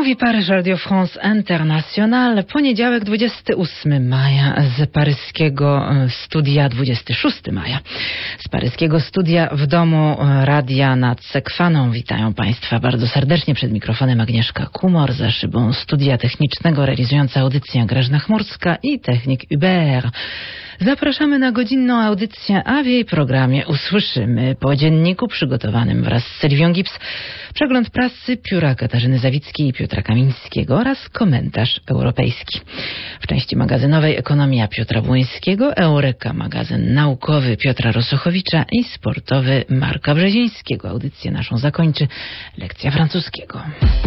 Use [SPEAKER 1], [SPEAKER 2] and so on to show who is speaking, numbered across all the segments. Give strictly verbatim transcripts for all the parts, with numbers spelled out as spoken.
[SPEAKER 1] Mówi Paryż Radio France International. Poniedziałek dwudziestego ósmego maja z paryskiego studia dwudziestego szóstego maja. Z paryskiego studia w domu radia nad Sekwaną. Witają Państwa bardzo serdecznie. Przed mikrofonem Agnieszka Kumor, za szybą studia technicznego realizująca audycję Grażyna Chmurska i technik Hubert. Zapraszamy na godzinną audycję, a w jej programie usłyszymy po dzienniku przygotowanym wraz z Sylwią Gips przegląd prasy pióra Katarzyny Zawickiej i Piotra Kamińskiego oraz komentarz europejski. W części magazynowej Ekonomia Piotra Błońskiego, Eureka, magazyn naukowy Piotra Rosochowicza i sportowy Marka Brzezińskiego. Audycję naszą zakończy lekcja francuskiego.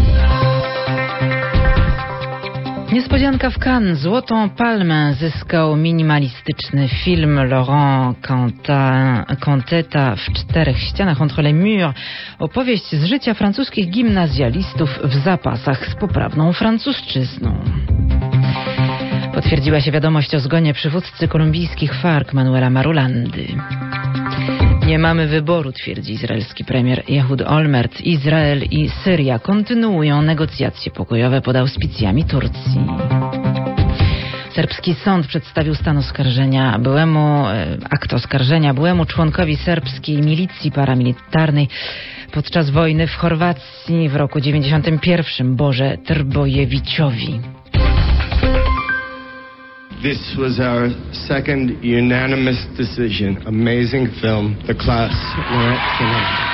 [SPEAKER 1] Niespodzianka w Cannes. Złotą palmę zyskał minimalistyczny film Laurent Cantetta w czterech ścianach entre les murs. Opowieść z życia francuskich gimnazjalistów w zapasach z poprawną francuszczyzną. Potwierdziła się wiadomość o zgonie przywódcy kolumbijskich FARC Manuela Marulandy. Nie mamy wyboru, twierdzi izraelski premier Ehud Olmert. Izrael i Syria kontynuują negocjacje pokojowe pod auspicjami Turcji. Serbski sąd przedstawił stan oskarżenia byłemu, akt oskarżenia byłemu członkowi serbskiej milicji paramilitarnej podczas wojny w Chorwacji w roku dziewięćdziesiątym pierwszym Boże Trbojewiciowi.
[SPEAKER 2] This was our second unanimous decision. Amazing film. The class went tonight.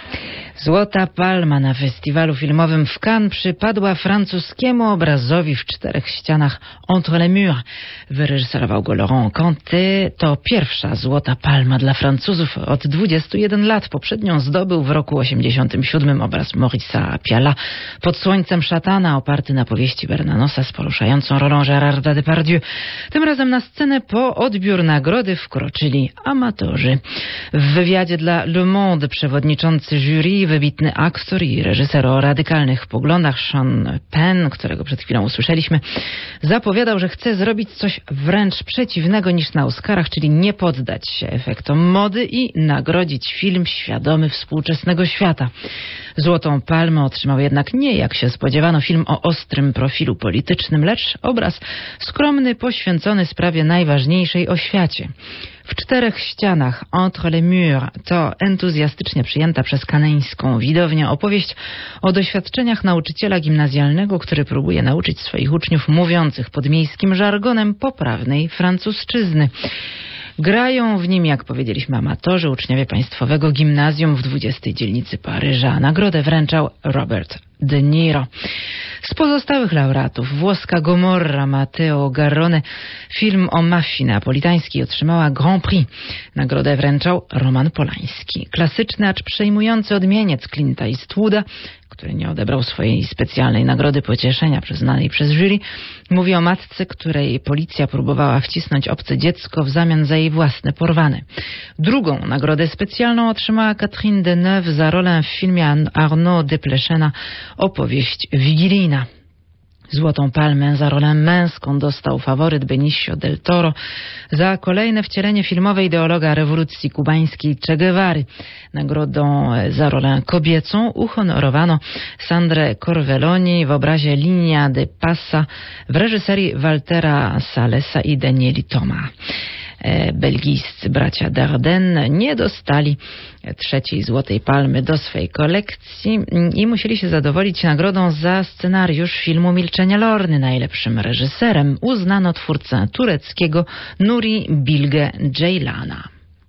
[SPEAKER 1] Złota palma na festiwalu filmowym w Cannes przypadła francuskiemu obrazowi w czterech ścianach entre les murs. Wyreżyserował go Laurent Cantet. To pierwsza złota palma dla Francuzów od dwudziestu jeden lat. Poprzednią zdobył w roku osiemdziesiątym siódmym obraz Maurice'a Piala Pod słońcem szatana, oparty na powieści Bernanosa z poruszającą rolą Gérarda Depardieu. Tym razem na scenę po odbiór nagrody wkroczyli amatorzy. W wywiadzie dla Le Monde przewodniczący jury, wybitny aktor i reżyser o radykalnych poglądach Sean Penn, którego przed chwilą usłyszeliśmy, zapowiadał, że chce zrobić coś wręcz przeciwnego niż na Oscarach, czyli nie poddać się efektom mody i nagrodzić film świadomy współczesnego świata. Złotą palmę otrzymał jednak nie, jak się spodziewano, film o ostrym profilu politycznym, lecz obraz skromny, poświęcony sprawie najważniejszej o świecie. W czterech ścianach entre les murs to entuzjastycznie przyjęta przez kaneńską widownię opowieść o doświadczeniach nauczyciela gimnazjalnego, który próbuje nauczyć swoich uczniów mówiących podmiejskim żargonem poprawnej francuszczyzny. Grają w nim, jak powiedzieliśmy, amatorzy, uczniowie Państwowego Gimnazjum w dwudziestej dzielnicy Paryża. Nagrodę wręczał Robert De Niro. Z pozostałych laureatów włoska Gomorra Matteo Garrone, film o mafii neapolitańskiej, otrzymała Grand Prix. Nagrodę wręczał Roman Polański. Klasyczny, acz przejmujący odmieniec Clint'a Eastwooda, który nie odebrał swojej specjalnej nagrody pocieszenia przyznanej przez jury, mówi o matce, której policja próbowała wcisnąć obce dziecko w zamian za jej własne porwane. Drugą nagrodę specjalną otrzymała Catherine Deneuve za rolę w filmie Arnaud Desplechéna Opowieść wigilijna. Złotą palmę za rolę męską dostał faworyt Benicio del Toro za kolejne wcielenie filmowe ideologa rewolucji kubańskiej Che Guevary. Nagrodą za rolę kobiecą uhonorowano Sandrę Corvelloni w obrazie Linea de Passa w reżyserii Waltera Salesa i Danieli Toma. Belgijscy bracia Dardenne nie dostali trzeciej złotej palmy do swej kolekcji i musieli się zadowolić nagrodą za scenariusz filmu Milczenie Lorny. Najlepszym reżyserem uznano twórcę tureckiego Nuri Bilge Ceylana.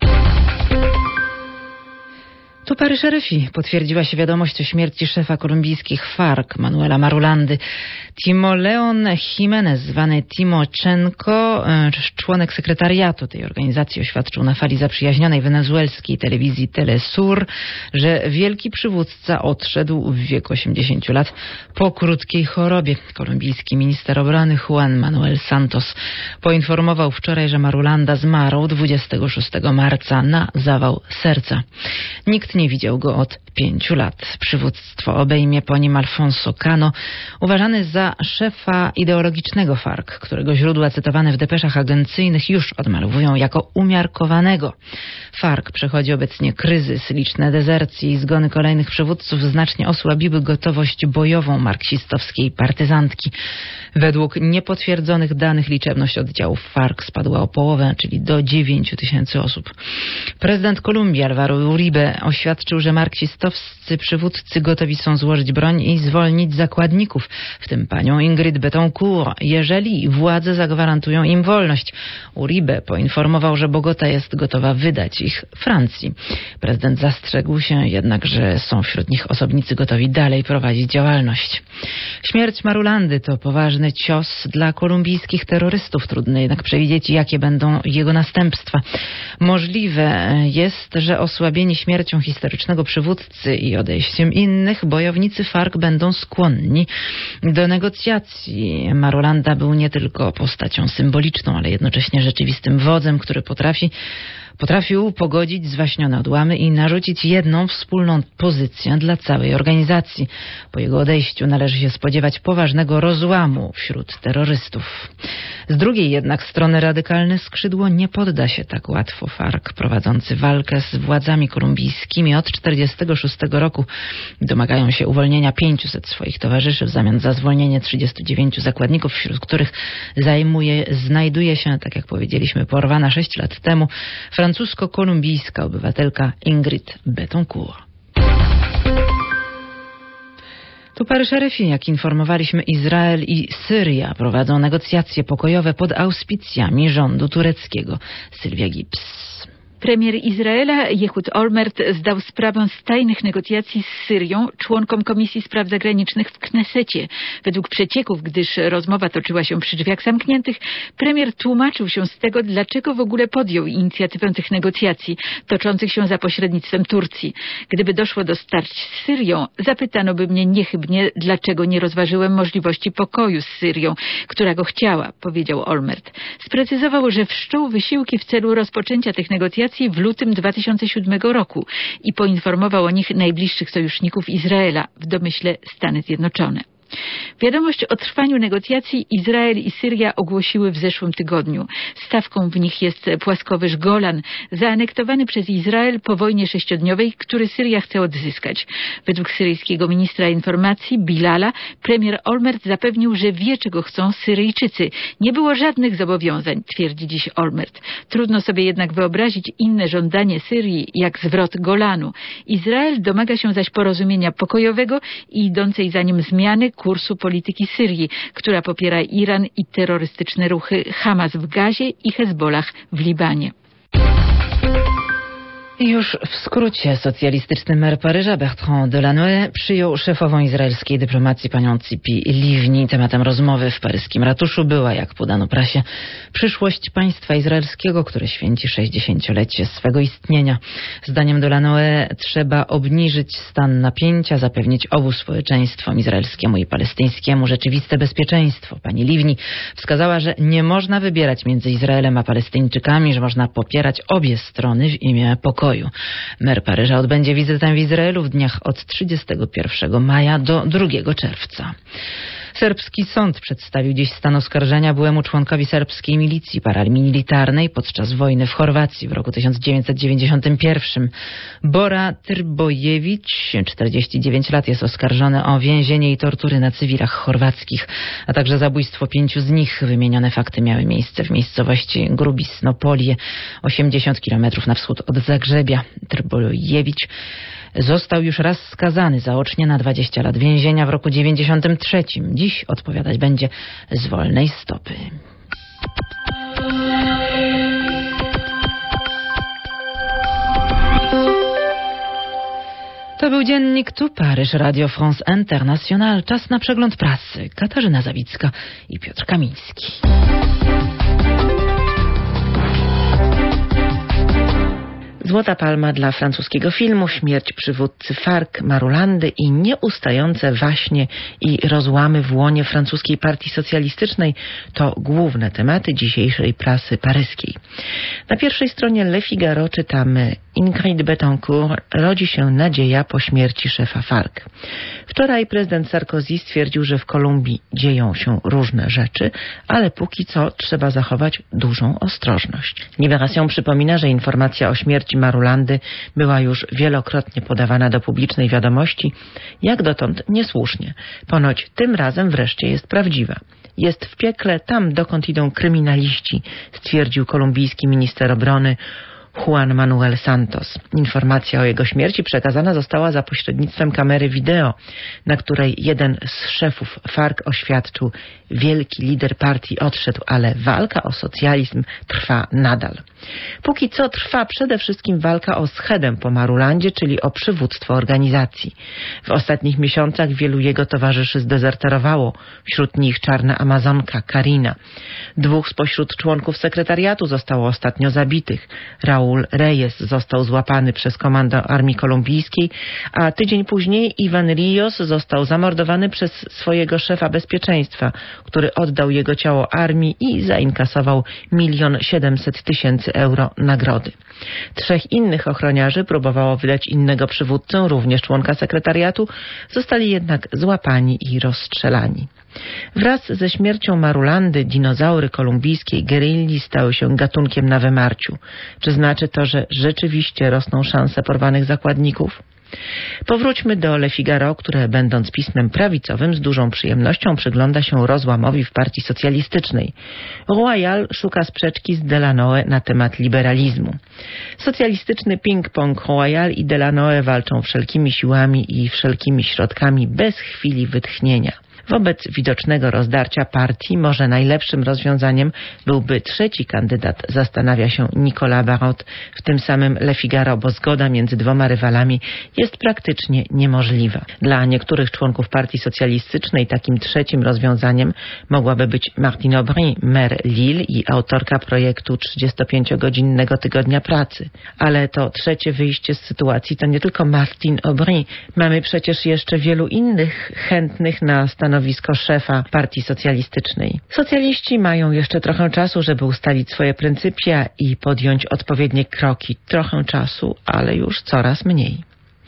[SPEAKER 1] Tu Paryż R F I. Potwierdziła się wiadomość o śmierci szefa kolumbijskich FARC Manuela Marulandy. Timoleon Jimenez, zwany Timoczenko, członek sekretariatu tej organizacji, oświadczył na fali zaprzyjaźnionej wenezuelskiej telewizji Telesur, że wielki przywódca odszedł w wieku osiemdziesięciu lat po krótkiej chorobie. Kolumbijski minister obrony Juan Manuel Santos poinformował wczoraj, że Marulanda zmarł dwudziestego szóstego marca na zawał serca. Nikt nie widział go od pięciu lat. Przywództwo obejmie po nim Alfonso Cano, uważany za szefa ideologicznego F A R C, którego źródła cytowane w depeszach agencyjnych już odmalowują jako umiarkowanego. F A R C przechodzi obecnie kryzys, liczne dezercje i zgony kolejnych przywódców znacznie osłabiły gotowość bojową marksistowskiej partyzantki. Według niepotwierdzonych danych liczebność oddziałów F A R C spadła o połowę, czyli do dziewięciu tysięcy osób. Prezydent Kolumbii Álvaro Uribe oświadczył, że marksistowscy przywódcy gotowi są złożyć broń i zwolnić zakładników, w tym panią Ingrid Betancourt, jeżeli władze zagwarantują im wolność. Uribe poinformował, że Bogota jest gotowa wydać ich Francji. Prezydent zastrzegł się jednak, że są wśród nich osobnicy gotowi dalej prowadzić działalność. Śmierć Marulandy to poważny cios dla kolumbijskich terrorystów. Trudno jednak przewidzieć, jakie będą jego następstwa. Możliwe jest, że osłabieni śmiercią historycznego przywódcy i odejściem innych, bojownicy F A R C będą skłonni do negocjacji. Marulanda był nie tylko postacią symboliczną, ale jednocześnie rzeczywistym wodzem, który potrafi Potrafił pogodzić zwaśnione odłamy i narzucić jedną wspólną pozycję dla całej organizacji. Po jego odejściu należy się spodziewać poważnego rozłamu wśród terrorystów. Z drugiej jednak strony radykalne skrzydło nie podda się tak łatwo. F A R C, prowadzący walkę z władzami kolumbijskimi od tysiąc dziewięćset czterdziestego szóstego roku, domagają się uwolnienia pięciuset swoich towarzyszy w zamian za zwolnienie trzydziestu dziewięciu zakładników, wśród których zajmuje, znajduje się, tak jak powiedzieliśmy, porwana sześć lat temu francusko-kolumbijska obywatelka Ingrid Betancourt. Tu Paryż R F I, jak informowaliśmy, Izrael i Syria prowadzą negocjacje pokojowe pod auspicjami rządu tureckiego. Sylwia Gibbs.
[SPEAKER 3] Premier Izraela Ehud Olmert zdał sprawę z tajnych negocjacji z Syrią członkom Komisji Spraw Zagranicznych w Knesecie. Według przecieków, gdyż rozmowa toczyła się przy drzwiach zamkniętych, premier tłumaczył się z tego, dlaczego w ogóle podjął inicjatywę tych negocjacji, toczących się za pośrednictwem Turcji. Gdyby doszło do starć z Syrią, zapytano by mnie niechybnie, dlaczego nie rozważyłem możliwości pokoju z Syrią, która go chciała, powiedział Olmert. Sprecyzował, że wszczął wysiłki w celu rozpoczęcia tych negocjacji w lutym dwa tysiące siódmego roku i poinformował o nich najbliższych sojuszników Izraela, w domyśle Stany Zjednoczone. Wiadomość o trwaniu negocjacji Izrael i Syria ogłosiły w zeszłym tygodniu. Stawką w nich jest płaskowyż Golan, zaanektowany przez Izrael po wojnie sześciodniowej, który Syria chce odzyskać. Według syryjskiego ministra informacji Bilala, premier Olmert zapewnił, że wie, czego chcą Syryjczycy. Nie było żadnych zobowiązań, twierdzi dziś Olmert. Trudno sobie jednak wyobrazić inne żądanie Syrii, jak zwrot Golanu. Izrael domaga się zaś porozumienia pokojowego i idącej za nim zmiany kursu polityki Syrii, która popiera Iran i terrorystyczne ruchy Hamas w Gazie i Hezbollah w Libanie.
[SPEAKER 1] Już w skrócie, socjalistyczny mer Paryża Bertrand Delanoë przyjął szefową izraelskiej dyplomacji panią Tzipi Livni. Tematem rozmowy w paryskim ratuszu była, jak podano prasie, przyszłość państwa izraelskiego, które święci sześćdziesięciolecie swego istnienia. Zdaniem Delanoë trzeba obniżyć stan napięcia, zapewnić obu społeczeństwom, izraelskiemu i palestyńskiemu, rzeczywiste bezpieczeństwo. Pani Livni wskazała, że nie można wybierać między Izraelem a Palestyńczykami, że można popierać obie strony w imię pokoju. Mer Paryża odbędzie wizytę w Izraelu w dniach od trzydziestego pierwszego maja do drugiego czerwca. Serbski sąd przedstawił dziś stan oskarżenia byłemu członkowi serbskiej milicji paramilitarnej podczas wojny w Chorwacji w roku tysiąc dziewięćset dziewięćdziesiątym pierwszym. Bora Trbojewicz, czterdzieści dziewięć lat, jest oskarżony o więzienie i tortury na cywilach chorwackich, a także zabójstwo pięciu z nich. Wymienione fakty miały miejsce w miejscowości Grubisnopolie, osiemdziesiąt kilometrów na wschód od Zagrzebia. Trbojewicz został już raz skazany zaocznie na dwadzieścia lat więzienia w roku dziewięćdziesiątym trzecim. Dziś odpowiadać będzie z wolnej stopy. To był dziennik Tu Paryż, Radio France International. Czas na przegląd prasy. Katarzyna Zawicka i Piotr Kamiński. Złota Palma dla francuskiego filmu, śmierć przywódcy F A R C Marulandy i nieustające waśnie i rozłamy w łonie francuskiej partii socjalistycznej to główne tematy dzisiejszej prasy paryskiej. Na pierwszej stronie Le Figaro czytamy: Ingrid Betancourt, rodzi się nadzieja po śmierci szefa F A R C. Wczoraj prezydent Sarkozy stwierdził, że w Kolumbii dzieją się różne rzeczy, ale póki co trzeba zachować dużą ostrożność. Libération przypomina, że informacja o śmierci Marulandy była już wielokrotnie podawana do publicznej wiadomości, jak dotąd niesłusznie. Ponoć tym razem wreszcie jest prawdziwa. Jest w piekle tam, dokąd idą kryminaliści, stwierdził kolumbijski minister obrony Juan Manuel Santos. Informacja o jego śmierci przekazana została za pośrednictwem kamery wideo, na której jeden z szefów F A R C oświadczył: wielki lider partii odszedł, ale walka o socjalizm trwa nadal. Póki co trwa przede wszystkim walka o schedę po Marulandzie, czyli o przywództwo organizacji. W ostatnich miesiącach wielu jego towarzyszy zdezerterowało, wśród nich czarna Amazonka Karina. Dwóch spośród członków sekretariatu zostało ostatnio zabitych. Raúl Reyes został złapany przez komando armii kolumbijskiej, a tydzień później Ivan Rios został zamordowany przez swojego szefa bezpieczeństwa, który oddał jego ciało armii i zainkasował milion siedemset tysięcy euro nagrody. Trzech innych ochroniarzy próbowało wydać innego przywódcę, również członka sekretariatu, zostali jednak złapani i rozstrzelani. Wraz ze śmiercią Marulandy dinozaury kolumbijskiej gerilli stały się gatunkiem na wymarciu. Czy znaczy to, że rzeczywiście rosną szanse porwanych zakładników? Powróćmy do Le Figaro, które będąc pismem prawicowym z dużą przyjemnością przygląda się rozłamowi w partii socjalistycznej. Royal szuka sprzeczki z Delanoë na temat liberalizmu. Socjalistyczny ping-pong Royal i Delanoë walczą wszelkimi siłami i wszelkimi środkami bez chwili wytchnienia. Wobec widocznego rozdarcia partii może najlepszym rozwiązaniem byłby trzeci kandydat, zastanawia się Nicolas Barrot w tym samym Le Figaro, bo zgoda między dwoma rywalami jest praktycznie niemożliwa. Dla niektórych członków partii socjalistycznej takim trzecim rozwiązaniem mogłaby być Martine Aubry, mer Lille i autorka projektu trzydziestopięciogodzinnego tygodnia pracy. Ale to trzecie wyjście z sytuacji to nie tylko Martine Aubry. Mamy przecież jeszcze wielu innych chętnych na stanowisko stanowisko szefa partii socjalistycznej. Socjaliści mają jeszcze trochę czasu, żeby ustalić swoje pryncypia i podjąć odpowiednie kroki. Trochę czasu, ale już coraz mniej.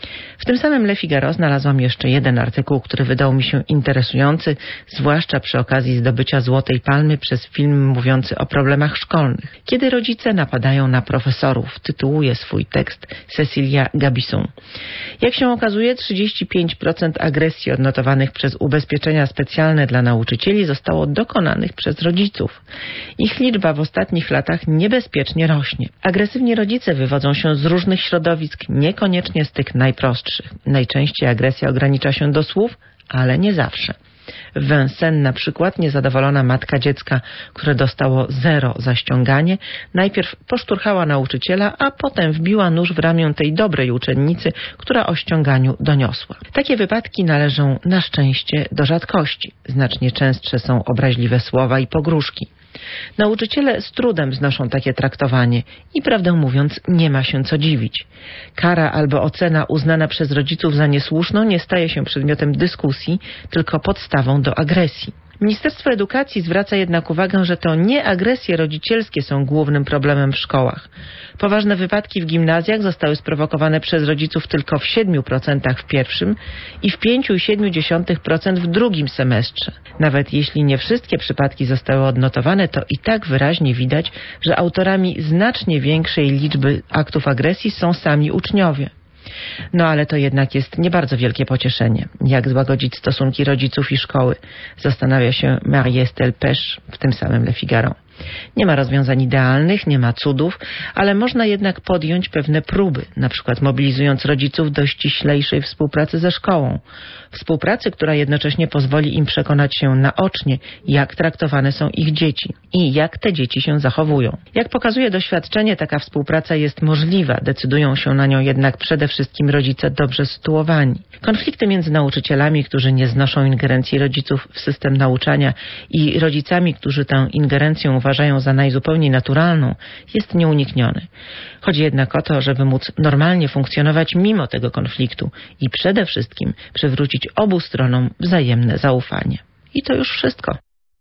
[SPEAKER 1] W tym samym Le Figaro znalazłam jeszcze jeden artykuł, który wydał mi się interesujący, zwłaszcza przy okazji zdobycia Złotej Palmy przez film mówiący o problemach szkolnych. Kiedy rodzice napadają na profesorów, tytułuje swój tekst Cecilia Gabisson. Jak się okazuje, trzydzieści pięć procent agresji odnotowanych przez ubezpieczenia specjalne dla nauczycieli zostało dokonanych przez rodziców. Ich liczba w ostatnich latach niebezpiecznie rośnie. Agresywni rodzice wywodzą się z różnych środowisk, niekoniecznie z tych najprostszych. Najczęściej agresja ogranicza się do słów, ale nie zawsze. W Vincennes na przykład niezadowolona matka dziecka, które dostało zero za ściąganie, najpierw poszturchała nauczyciela, a potem wbiła nóż w ramię tej dobrej uczennicy, która o ściąganiu doniosła. Takie wypadki należą na szczęście do rzadkości. Znacznie częstsze są obraźliwe słowa i pogróżki. Nauczyciele z trudem znoszą takie traktowanie i prawdę mówiąc nie ma się co dziwić. Kara albo ocena uznana przez rodziców za niesłuszną nie staje się przedmiotem dyskusji, tylko podstawą do agresji. Ministerstwo Edukacji zwraca jednak uwagę, że to nie agresje rodzicielskie są głównym problemem w szkołach. Poważne wypadki w gimnazjach zostały sprowokowane przez rodziców tylko w siedmiu procentach w pierwszym i w pięć przecinek siedem procent w drugim semestrze. Nawet jeśli nie wszystkie przypadki zostały odnotowane, to i tak wyraźnie widać, że autorami znacznie większej liczby aktów agresji są sami uczniowie. No ale to jednak jest nie bardzo wielkie pocieszenie. Jak złagodzić stosunki rodziców i szkoły? Zastanawia się Marie-Estelle Pech w tym samym Le Figaro. Nie ma rozwiązań idealnych, nie ma cudów, ale można jednak podjąć pewne próby, na przykład mobilizując rodziców do ściślejszej współpracy ze szkołą. Współpracy, która jednocześnie pozwoli im przekonać się naocznie, jak traktowane są ich dzieci i jak te dzieci się zachowują. Jak pokazuje doświadczenie, taka współpraca jest możliwa, decydują się na nią jednak przede wszystkim rodzice dobrze sytuowani. Konflikty między nauczycielami, którzy nie znoszą ingerencji rodziców w system nauczania i rodzicami, którzy tę ingerencją
[SPEAKER 4] uważają za najzupełniej naturalną, jest nieunikniony. Chodzi jednak o to, żeby móc normalnie funkcjonować mimo tego konfliktu i przede wszystkim przywrócić obu stronom wzajemne zaufanie. I to już wszystko.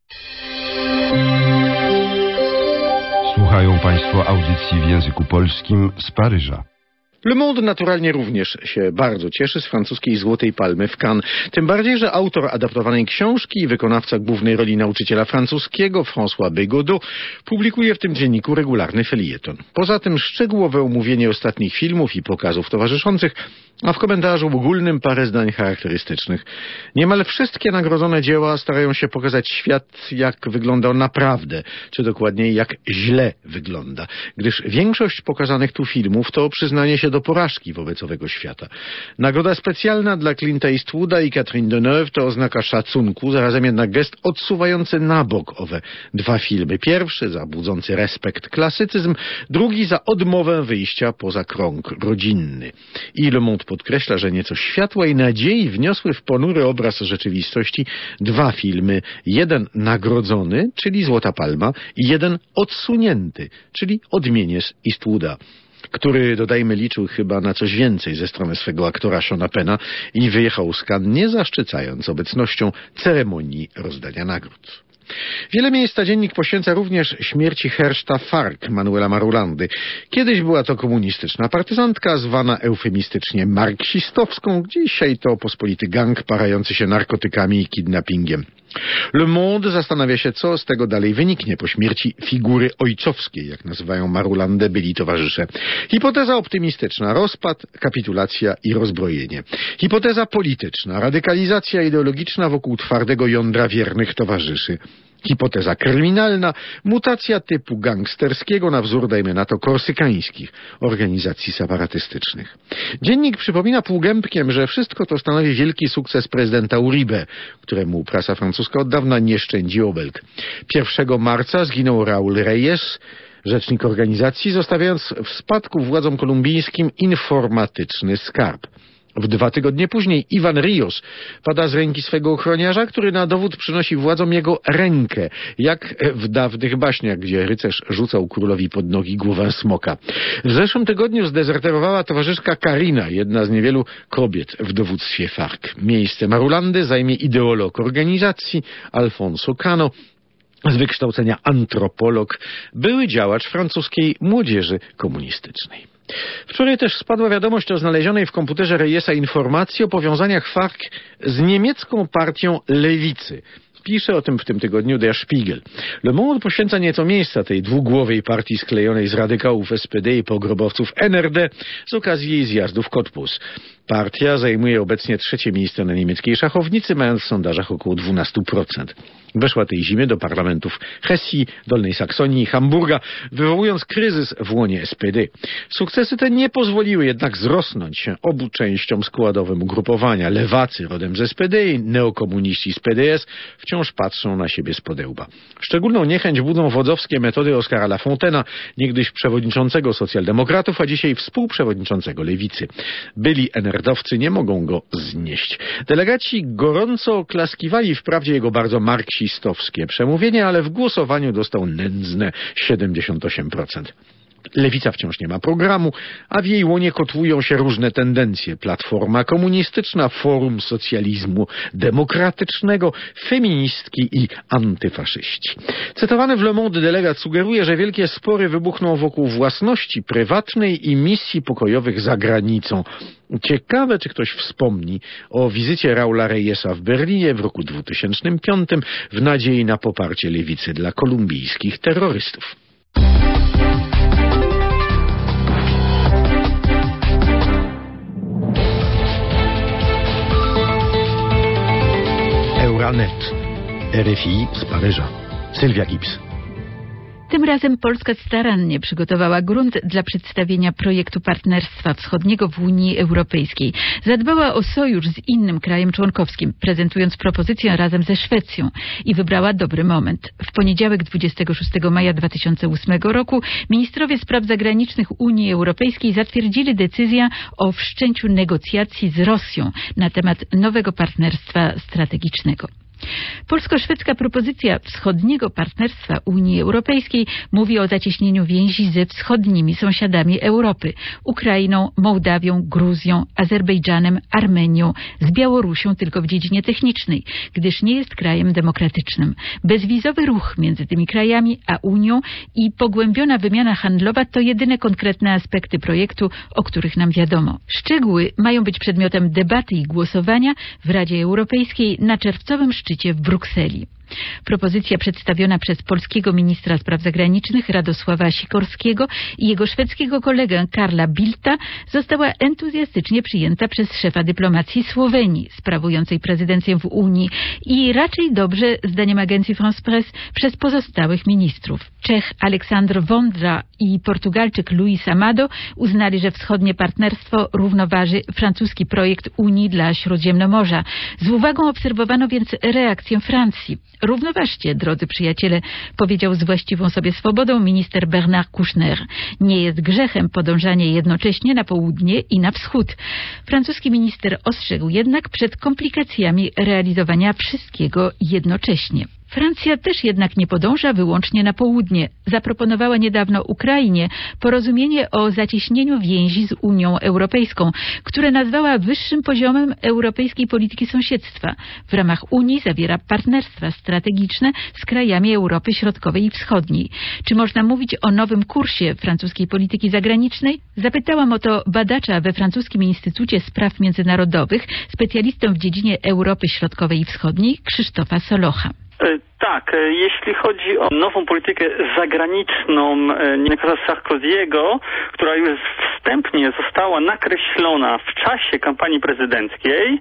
[SPEAKER 5] Słuchają Państwo audycji w języku polskim z Paryża.
[SPEAKER 6] Le Monde naturalnie również się bardzo cieszy z francuskiej Złotej Palmy w Cannes. Tym bardziej, że autor adaptowanej książki i wykonawca głównej roli nauczyciela francuskiego François Bégodeau publikuje w tym dzienniku regularny felieton. Poza tym szczegółowe omówienie ostatnich filmów i pokazów towarzyszących, a w komentarzu ogólnym parę zdań charakterystycznych. Niemal wszystkie nagrodzone dzieła starają się pokazać świat, jak wygląda on naprawdę, czy dokładniej jak źle wygląda, gdyż większość pokazanych tu filmów to przyznanie się do porażki wobec owego świata. Nagroda specjalna dla Clint'a Eastwooda i Catherine Deneuve to oznaka szacunku, zarazem jednak gest odsuwający na bok owe dwa filmy. Pierwszy za budzący respekt klasycyzm, drugi za odmowę wyjścia poza krąg rodzinny. I Le Monde podkreśla, że nieco światła i nadziei wniosły w ponury obraz rzeczywistości dwa filmy. Jeden nagrodzony, czyli Złota Palma, i jeden odsunięty, czyli Odmieniec Eastwooda, który, dodajmy, liczył chyba na coś więcej ze strony swego aktora Seana Penna i wyjechał z Cannes, nie zaszczycając obecnością ceremonii rozdania nagród. Wiele miejsca dziennik poświęca również śmierci herszta Farc, Manuela Marulandy. Kiedyś była to komunistyczna partyzantka, zwana eufemistycznie marksistowską. Dzisiaj to pospolity gang parający się narkotykami i kidnappingiem. Le Monde zastanawia się, co z tego dalej wyniknie po śmierci figury ojcowskiej, jak nazywają Marulandę byli towarzysze. Hipoteza optymistyczna: rozpad, kapitulacja i rozbrojenie. Hipoteza polityczna: radykalizacja ideologiczna wokół twardego jądra wiernych towarzyszy. Hipoteza kryminalna: mutacja typu gangsterskiego na wzór, dajmy na to, korsykańskich organizacji separatystycznych. Dziennik przypomina półgębkiem, że wszystko to stanowi wielki sukces prezydenta Uribe, któremu prasa francuska od dawna nie szczędzi obelg. pierwszego marca zginął Raúl Reyes, rzecznik organizacji, zostawiając w spadku władzom kolumbijskim informatyczny skarb. W dwa tygodnie później Ivan Rios pada z ręki swego ochroniarza, który na dowód przynosi władzom jego rękę, jak w dawnych baśniach, gdzie rycerz rzucał królowi pod nogi głowę smoka. W zeszłym tygodniu zdezerterowała towarzyszka Karina, jedna z niewielu kobiet w dowództwie Farc. Miejsce Marulandy zajmie ideolog organizacji Alfonso Cano, z wykształcenia antropolog, były działacz francuskiej młodzieży komunistycznej. Wczoraj też spadła wiadomość o znalezionej w komputerze Reyesa informacji o powiązaniach Farc z niemiecką partią lewicy. Pisze o tym w tym tygodniu Der Spiegel. Le Monde poświęca nieco miejsca tej dwugłowej partii sklejonej z radykałów S P D i pogrobowców N R D z okazji jej zjazdu w Cottbus. Partia zajmuje obecnie trzecie miejsce na niemieckiej szachownicy, mając w sondażach około dwanaście procent. Weszła tej zimy do parlamentów Hesji, Dolnej Saksonii i Hamburga, wywołując kryzys w łonie S P D. Sukcesy te nie pozwoliły jednak zrosnąć się obu częściom składowym ugrupowania. Lewacy rodem z S P D i neokomuniści z P D S wciąż patrzą na siebie z podełba. Szczególną niechęć budzą wodzowskie metody Oskara Lafontaina, niegdyś przewodniczącego socjaldemokratów, a dzisiaj współprzewodniczącego lewicy. Byli en er dowcy nie mogą go znieść. Delegaci gorąco oklaskiwali wprawdzie jego bardzo marksistowskie przemówienie, ale w głosowaniu dostał nędzne siedemdziesiąt osiem procent. Lewica wciąż nie ma programu, a w jej łonie kotłują się różne tendencje. Platforma komunistyczna, forum socjalizmu demokratycznego, feministki i antyfaszyści. Cytowany w Le Monde delegat sugeruje, że wielkie spory wybuchną wokół własności prywatnej i misji pokojowych za granicą. Ciekawe, czy ktoś wspomni o wizycie Raula Reyesa w Berlinie w roku dwutysięcznym piątym w nadziei na poparcie lewicy dla kolumbijskich terrorystów. Euranet, R F I z Paryża. Sylwia Gibbs.
[SPEAKER 3] Tym razem Polska starannie przygotowała grunt dla przedstawienia projektu Partnerstwa Wschodniego w Unii Europejskiej. Zadbała o sojusz z innym krajem członkowskim, prezentując propozycję razem ze Szwecją i wybrała dobry moment. W poniedziałek dwudziestego szóstego maja dwa tysiące ósmego roku ministrowie spraw zagranicznych Unii Europejskiej zatwierdzili decyzję o wszczęciu negocjacji z Rosją na temat nowego partnerstwa strategicznego. Polsko-szwedzka propozycja wschodniego partnerstwa Unii Europejskiej mówi o zacieśnieniu więzi ze wschodnimi sąsiadami Europy: Ukrainą, Mołdawią, Gruzją, Azerbejdżanem, Armenią, z Białorusią tylko w dziedzinie technicznej, gdyż nie jest krajem demokratycznym. Bezwizowy ruch między tymi krajami a Unią i pogłębiona wymiana handlowa to jedyne konkretne aspekty projektu, o których nam wiadomo. Szczegóły mają być przedmiotem debaty i głosowania w Radzie Europejskiej na czerwcowym szczycie w Brukseli. Propozycja przedstawiona przez polskiego ministra spraw zagranicznych Radosława Sikorskiego i jego szwedzkiego kolegę Karla Bildta została entuzjastycznie przyjęta przez szefa dyplomacji Słowenii, sprawującej prezydencję w Unii, i raczej dobrze, zdaniem agencji France Presse, przez pozostałych ministrów. Czech Aleksandr Vondra i Portugalczyk Luis Amado uznali, że wschodnie partnerstwo równoważy francuski projekt Unii dla Śródziemnomorza. Z uwagą obserwowano więc reakcję Francji. Równoważcie, drodzy przyjaciele, powiedział z właściwą sobie swobodą minister Bernard Kouchner. Nie jest grzechem podążanie jednocześnie na południe i na wschód. Francuski minister ostrzegł jednak przed komplikacjami realizowania wszystkiego jednocześnie. Francja też jednak nie podąża wyłącznie na południe. Zaproponowała niedawno Ukrainie porozumienie o zacieśnieniu więzi z Unią Europejską, które nazwała wyższym poziomem europejskiej polityki sąsiedztwa. W ramach Unii zawiera partnerstwa strategiczne z krajami Europy Środkowej i Wschodniej. Czy można mówić o nowym kursie francuskiej polityki zagranicznej? Zapytałam o to badacza we francuskim Instytucie Spraw Międzynarodowych, specjalistę w dziedzinie Europy Środkowej i Wschodniej, Krzysztofa Solocha.
[SPEAKER 7] Tak, jeśli chodzi o nową politykę zagraniczną Nicolas Sarkozy'ego, która już wstępnie została nakreślona w czasie kampanii prezydenckiej,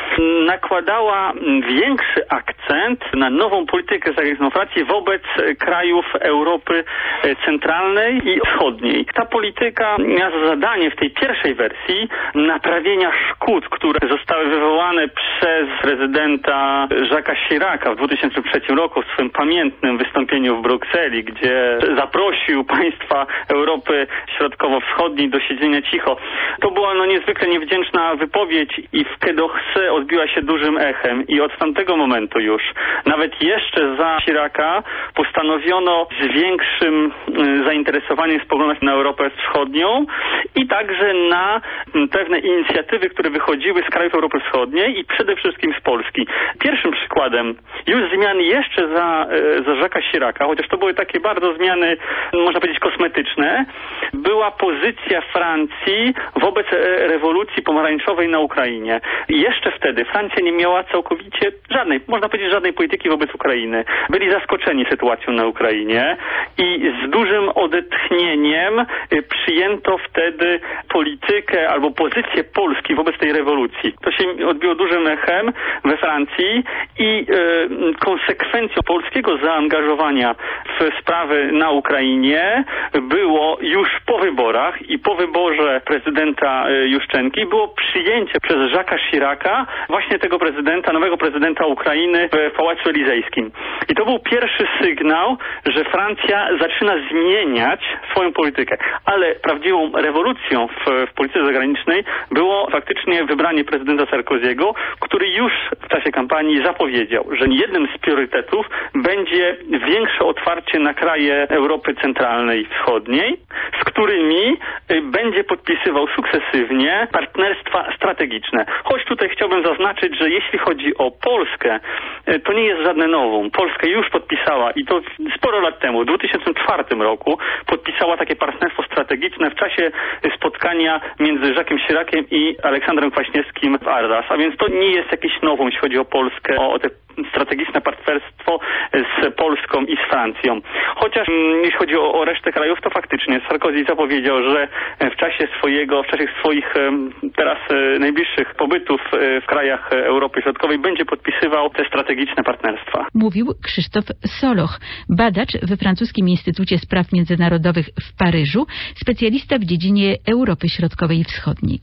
[SPEAKER 7] nakładała większy akcent na nową politykę zagraniczną Francji wobec krajów Europy Centralnej i Wschodniej. Ta polityka miała za zadanie w tej pierwszej wersji naprawienia szkód, które zostały wywołane przez prezydenta Jacques'a Chiraca w dwa tysiące trzecim roku w swym pamiętnym wystąpieniu w Brukseli, gdzie zaprosił państwa Europy Środkowo-Wschodniej do siedzenia cicho. To była no niezwykle niewdzięczna wypowiedź i w Quai d'Orsay odbiła się dużym echem i od tamtego momentu już, nawet jeszcze za Chiraca, postanowiono z większym zainteresowaniem spoglądać na Europę Wschodnią i także na pewne inicjatywy, które wychodziły z krajów Europy Wschodniej i przede wszystkim z Polski. Pierwszym przykładem już zmian jeszcze za, za Jacques'a Chiraca, chociaż to były takie bardzo zmiany, można powiedzieć, kosmetyczne, była pozycja Francji wobec rewolucji pomarańczowej na Ukrainie. I jeszcze wtedy Francja nie miała całkowicie żadnej, można powiedzieć, żadnej polityki wobec Ukrainy. Byli zaskoczeni sytuacją na Ukrainie i z dużym odetchnieniem przyjęto wtedy politykę albo pozycję Polski wobec tej rewolucji. To się odbiło dużym echem we Francji i e, konsekwencją polskiego zaangażowania w sprawy na Ukrainie było już po wyborach i po wyborze prezydenta Juszczenki było przyjęcie przez Jacques'a Chiraca właśnie tego prezydenta, nowego prezydenta Ukrainy w Pałacu Elizejskim. I to był pierwszy sygnał, że Francja zaczyna zmieniać swoją politykę. Ale prawdziwą rewolucją w, w polityce zagranicznej było faktycznie wybranie prezydenta Sarkozy'ego, który już w czasie kampanii zapowiedział, że jednym z priorytetów będzie większe otwarcie na kraje Europy Centralnej i Wschodniej, z którymi będzie podpisywał sukcesywnie partnerstwa strategiczne. Choć tutaj chciałbym zaznaczyć, że jeśli chodzi o Polskę, to nie jest żadne nowum. Polska już podpisała, i to sporo lat temu, w dwa tysiące czwartym roku, podpisała takie partnerstwo strategiczne w czasie spotkania między Jacques'em Chiraciem i Aleksandrem Kwaśniewskim w Arras. A więc to nie jest jakieś nowum, jeśli chodzi o Polskę, o te strategiczne partnerstwo z Polską i z Francją. Chociaż mm, jeśli chodzi o, o resztę krajów, to faktycznie Sarkozy zapowiedział, że w czasie swojego, w czasie swoich teraz najbliższych pobytów w krajach Europy Środkowej będzie podpisywał te strategiczne partnerstwa.
[SPEAKER 3] Mówił Krzysztof Soloch, badacz we francuskim Instytucie Spraw Międzynarodowych w Paryżu, specjalista w dziedzinie Europy Środkowej i Wschodniej.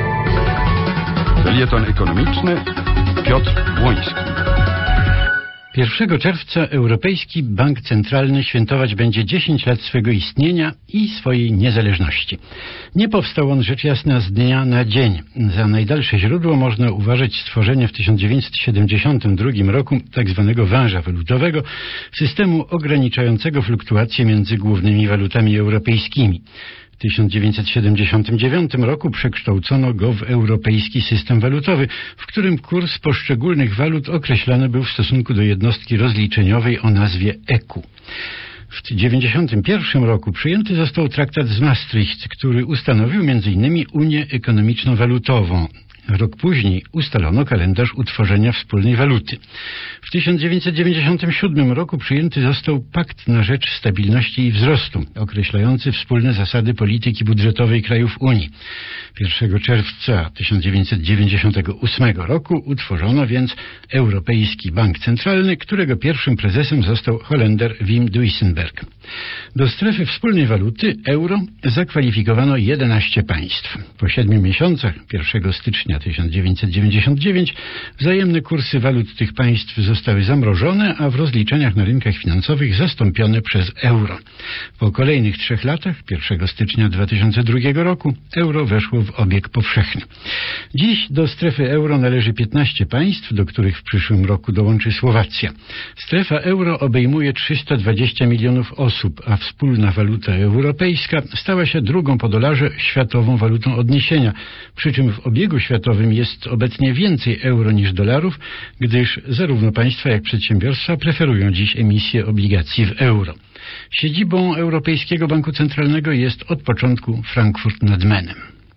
[SPEAKER 5] Felieton ekonomiczny Piotr Błoński.
[SPEAKER 8] pierwszego czerwca Europejski Bank Centralny świętować będzie dziesięć lat swego istnienia i swojej niezależności. Nie powstał on rzecz jasna z dnia na dzień. Za najdalsze źródło można uważać stworzenie w tysiąc dziewięćset siedemdziesiątym drugim roku tzw. węża walutowego, systemu ograniczającego fluktuacje między głównymi walutami europejskimi. W tysiąc dziewięćset siedemdziesiątym dziewiątym roku przekształcono go w europejski system walutowy, w którym kurs poszczególnych walut określany był w stosunku do jednostki rozliczeniowej o nazwie E K U. W tysiąc dziewięćset dziewięćdziesiątym pierwszym roku przyjęty został traktat z Maastricht, który ustanowił między innymi Unię Ekonomiczną Walutową. Rok później ustalono kalendarz utworzenia wspólnej waluty. W tysiąc dziewięćset dziewięćdziesiątym siódmym roku przyjęty został Pakt na rzecz stabilności i wzrostu, określający wspólne zasady polityki budżetowej krajów Unii. pierwszego czerwca tysiąc dziewięćset dziewięćdziesiątego ósmego roku utworzono więc Europejski Bank Centralny, którego pierwszym prezesem został Holender Wim Duisenberg. Do strefy wspólnej waluty euro zakwalifikowano jedenaście państw. Po siedmiu miesiącach, pierwszego stycznia tysiąc dziewięćset dziewięćdziesiątego dziewiątego, wzajemne kursy walut tych państw zostały zamrożone, a w rozliczeniach na rynkach finansowych zastąpione przez euro. Po kolejnych trzech latach, pierwszego stycznia dwa tysiące drugiego roku, euro weszło w obieg powszechny. Dziś do strefy euro należy piętnaście państw, do których w przyszłym roku dołączy Słowacja. Strefa euro obejmuje trzysta dwadzieścia milionów osób, a wspólna waluta europejska stała się drugą po dolarze światową walutą odniesienia, przy czym w obiegu światowym jest obecnie więcej euro niż dolarów, gdyż zarówno państwa jak przedsiębiorstwa preferują dziś emisję obligacji w euro. Siedzibą Europejskiego Banku Centralnego jest od początku Frankfurt nad Menem.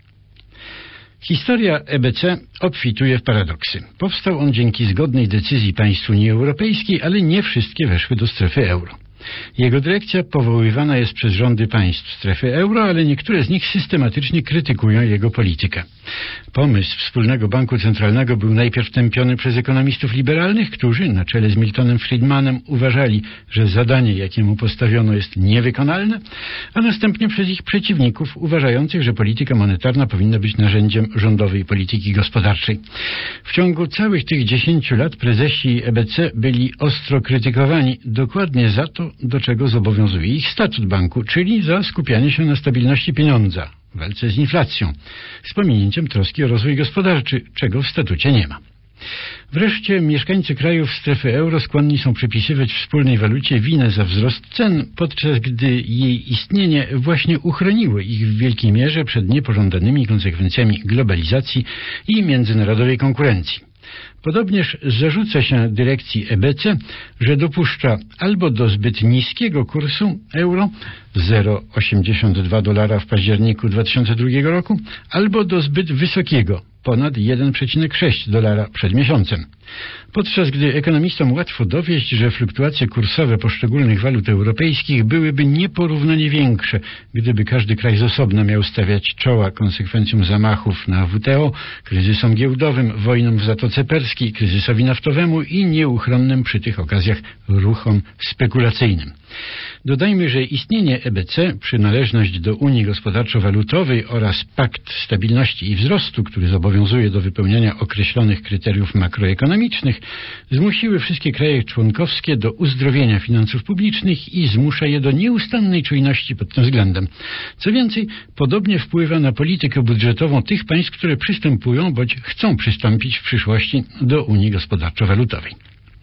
[SPEAKER 8] Historia E B C obfituje w paradoksy. Powstał on dzięki zgodnej decyzji państw Unii Europejskiej, ale nie wszystkie weszły do strefy euro. Jego dyrekcja powoływana jest przez rządy państw strefy euro, ale niektóre z nich systematycznie krytykują jego politykę. Pomysł wspólnego banku centralnego był najpierw tępiony przez ekonomistów liberalnych, którzy na czele z Miltonem Friedmanem uważali, że zadanie, jakie mu postawiono, jest niewykonalne, a następnie przez ich przeciwników uważających, że polityka monetarna powinna być narzędziem rządowej polityki gospodarczej. W ciągu całych tych dziesięciu lat prezesi E B C byli ostro krytykowani dokładnie za to, do czego zobowiązuje ich statut banku, czyli za skupianie się na stabilności pieniądza, walce z inflacją, z pominięciem troski o rozwój gospodarczy, czego w statucie nie ma. Wreszcie mieszkańcy krajów strefy euro skłonni są przypisywać wspólnej walucie winę za wzrost cen, podczas gdy jej istnienie właśnie uchroniło ich w wielkiej mierze przed niepożądanymi konsekwencjami globalizacji i międzynarodowej konkurencji. Podobnież zarzuca się dyrekcji E B C, że dopuszcza albo do zbyt niskiego kursu euro zero przecinek osiemdziesiąt dwa dolara w październiku dwa tysiące drugiego roku, albo do zbyt wysokiego, ponad jeden przecinek sześć dolara przed miesiącem. Podczas gdy ekonomistom łatwo dowieść, że fluktuacje kursowe poszczególnych walut europejskich byłyby nieporównanie większe, gdyby każdy kraj z osobna miał stawiać czoła konsekwencjom zamachów na W T O, kryzysom giełdowym, wojnom w Zatoce Perskiej, kryzysowi naftowemu i nieuchronnym przy tych okazjach ruchom spekulacyjnym. Dodajmy, że istnienie E B C, przynależność do Unii Gospodarczo-Walutowej oraz Pakt Stabilności i Wzrostu, który zobowiązuje do wypełniania określonych kryteriów makroekonomicznych, zmusiły wszystkie kraje członkowskie do uzdrowienia finansów publicznych i zmusza je do nieustannej czujności pod tym względem. Co więcej, podobnie wpływa na politykę budżetową tych państw, które przystępują bądź chcą przystąpić w przyszłości do Unii Gospodarczo-Walutowej.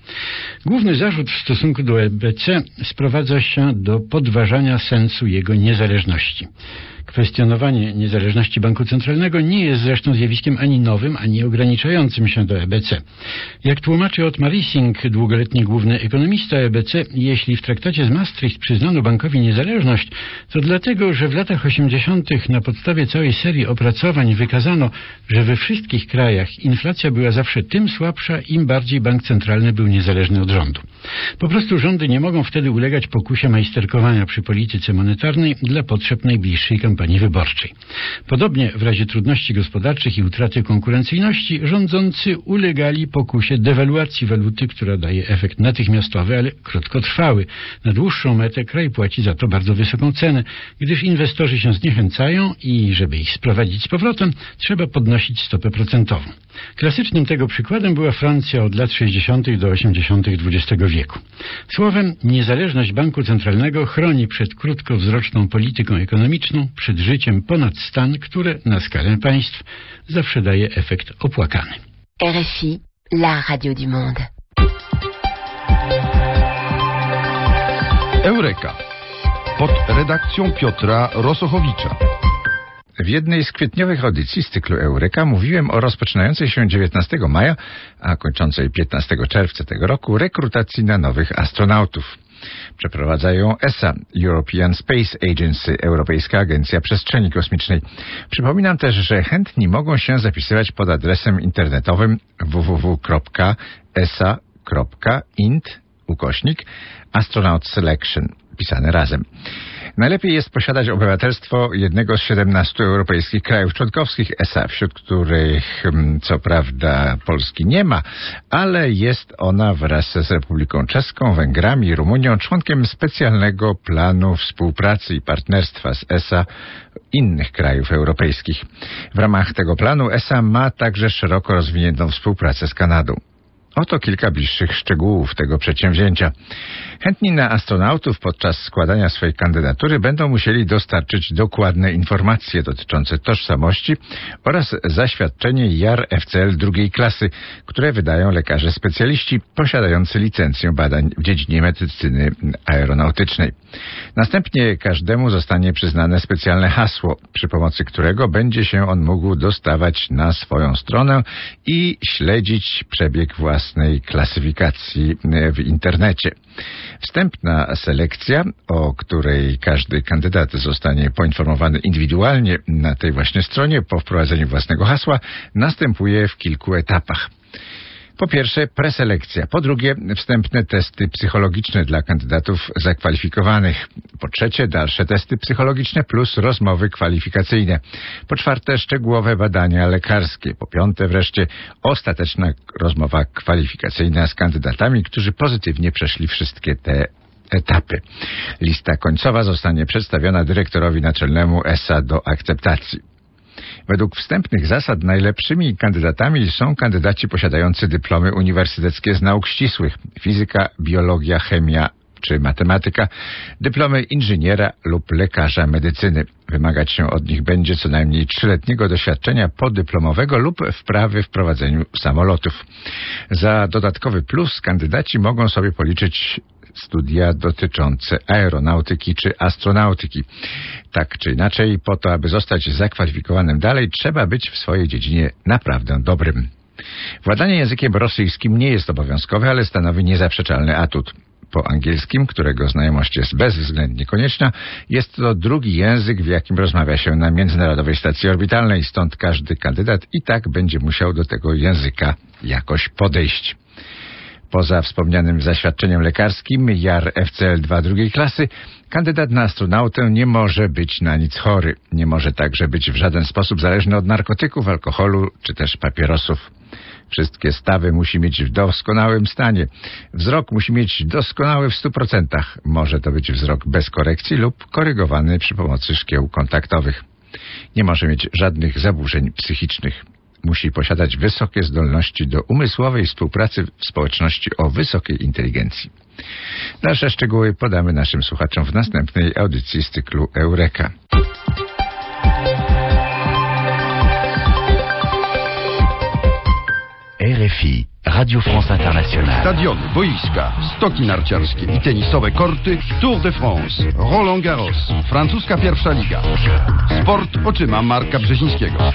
[SPEAKER 8] Główny zarzut w stosunku do E B C sprowadza się do podważania sensu jego niezależności. Kwestionowanie niezależności banku centralnego nie jest zresztą zjawiskiem ani nowym, ani ograniczającym się do E B C. Jak tłumaczy Otmar Issing, długoletni główny ekonomista E B C, jeśli w traktacie z Maastricht przyznano bankowi niezależność, to dlatego, że w latach osiemdziesiątych na podstawie całej serii opracowań wykazano, że we wszystkich krajach inflacja była zawsze tym słabsza, im bardziej bank centralny był niezależny od rządu. Po prostu rządy nie mogą wtedy ulegać pokusie majsterkowania przy polityce monetarnej dla potrzeb najbliższej kampanii wyborczej. Podobnie w razie trudności gospodarczych i utraty konkurencyjności rządzący ulegali pokusie dewaluacji waluty, która daje efekt natychmiastowy, ale krótkotrwały. Na dłuższą metę kraj płaci za to bardzo wysoką cenę, gdyż inwestorzy się zniechęcają i żeby ich sprowadzić z powrotem, trzeba podnosić stopę procentową. Klasycznym tego przykładem była Francja od lat sześćdziesiątych do osiemdziesiątych osiemdziesiątych dwudziestego wieku. Słowem, niezależność banku centralnego chroni przed krótkowzroczną polityką ekonomiczną, przed życiem ponad stan, które na skalę państw zawsze daje efekt opłakany.
[SPEAKER 9] R F I, la radio du monde.
[SPEAKER 5] Eureka. Pod redakcją Piotra Rosochowicza.
[SPEAKER 10] W jednej z kwietniowych audycji z cyklu Eureka mówiłem o rozpoczynającej się dziewiętnastego maja, a kończącej piętnastego czerwca tego roku rekrutacji na nowych astronautów. Przeprowadza ją E S A, European Space Agency, Europejska Agencja Przestrzeni Kosmicznej. Przypominam też, że chętni mogą się zapisywać pod adresem internetowym w w w kropka esa kropka int ukośnik Astronaut Selection, pisane razem. Najlepiej jest posiadać obywatelstwo jednego z siedemnastu europejskich krajów członkowskich E S A, wśród których co prawda Polski nie ma, ale jest ona wraz z Republiką Czeską, Węgrami i Rumunią członkiem specjalnego planu współpracy i partnerstwa z E S A innych krajów europejskich. W ramach tego planu E S A ma także szeroko rozwiniętą współpracę z Kanadą. Oto kilka bliższych szczegółów tego przedsięwzięcia. Chętni na astronautów podczas składania swojej kandydatury będą musieli dostarczyć dokładne informacje dotyczące tożsamości oraz zaświadczenie J A R F C L drugiej klasy, które wydają lekarze specjaliści posiadający licencję badań w dziedzinie medycyny aeronautycznej. Następnie każdemu zostanie przyznane specjalne hasło, przy pomocy którego będzie się on mógł dostawać na swoją stronę i śledzić przebieg własnej klasyfikacji w internecie. Wstępna selekcja, o której każdy kandydat zostanie poinformowany indywidualnie na tej właśnie stronie po wprowadzeniu własnego hasła, następuje w kilku etapach. Po pierwsze preselekcja, po drugie wstępne testy psychologiczne dla kandydatów zakwalifikowanych, po trzecie dalsze testy psychologiczne plus rozmowy kwalifikacyjne, po czwarte szczegółowe badania lekarskie, po piąte wreszcie ostateczna rozmowa kwalifikacyjna z kandydatami, którzy pozytywnie przeszli wszystkie te etapy. Lista końcowa zostanie przedstawiona dyrektorowi naczelnemu E S A do akceptacji. Według wstępnych zasad najlepszymi kandydatami są kandydaci posiadający dyplomy uniwersyteckie z nauk ścisłych, fizyka, biologia, chemia czy matematyka, dyplomy inżyniera lub lekarza medycyny. Wymagać się od nich będzie co najmniej trzyletniego doświadczenia podyplomowego lub wprawy w prowadzeniu samolotów. Za dodatkowy plus kandydaci mogą sobie policzyć studia dotyczące aeronautyki czy astronautyki. Tak czy inaczej, po to, aby zostać zakwalifikowanym dalej, trzeba być w swojej dziedzinie naprawdę dobrym. Władanie językiem rosyjskim nie jest obowiązkowe, ale stanowi niezaprzeczalny atut. Po angielskim, którego znajomość jest bezwzględnie konieczna, jest to drugi język, w jakim rozmawia się na Międzynarodowej Stacji Orbitalnej, stąd każdy kandydat i tak będzie musiał do tego języka jakoś podejść. Poza wspomnianym zaświadczeniem lekarskim J A R F C L dwa drugiej klasy, kandydat na astronautę nie może być na nic chory. Nie może także być w żaden sposób zależny od narkotyków, alkoholu czy też papierosów. Wszystkie stawy musi mieć w doskonałym stanie. Wzrok musi mieć doskonały w stu procentach. Może to być wzrok bez korekcji lub korygowany przy pomocy szkieł kontaktowych. Nie może mieć żadnych zaburzeń psychicznych. Musi posiadać wysokie zdolności do umysłowej współpracy w społeczności o wysokiej inteligencji. Dalsze szczegóły podamy naszym słuchaczom w następnej audycji z cyklu Eureka.
[SPEAKER 11] R F I, Radio France Internationale.
[SPEAKER 5] Stadiony, boiska, stoki narciarskie i tenisowe korty, Tour de France, Roland Garros, francuska pierwsza liga. Sport oczyma Marka Brzezińskiego.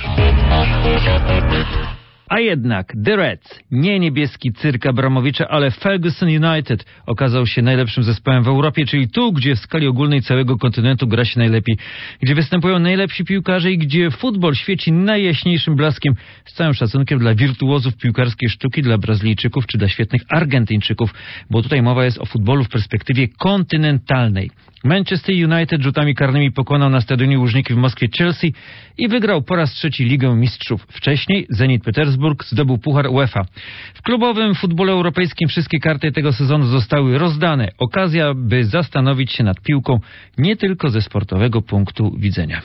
[SPEAKER 12] A jednak The Reds, nie niebieski cyrk Abramowicza, ale Ferguson United okazał się najlepszym zespołem w Europie, czyli tu, gdzie w skali ogólnej całego kontynentu gra się najlepiej, gdzie występują najlepsi piłkarze i gdzie futbol świeci najjaśniejszym blaskiem, z całym szacunkiem dla wirtuozów piłkarskiej sztuki, dla Brazylijczyków czy dla świetnych Argentyńczyków, bo tutaj mowa jest o futbolu w perspektywie kontynentalnej. Manchester United rzutami karnymi pokonał na stadionie Łużniki w Moskwie Chelsea i wygrał po raz trzeci Ligę Mistrzów. Wcześniej Zenit Petersburg zdobył Puchar UEFA. W klubowym futbolu europejskim wszystkie karty tego sezonu zostały rozdane. Okazja, by zastanowić się nad piłką nie tylko ze sportowego punktu widzenia.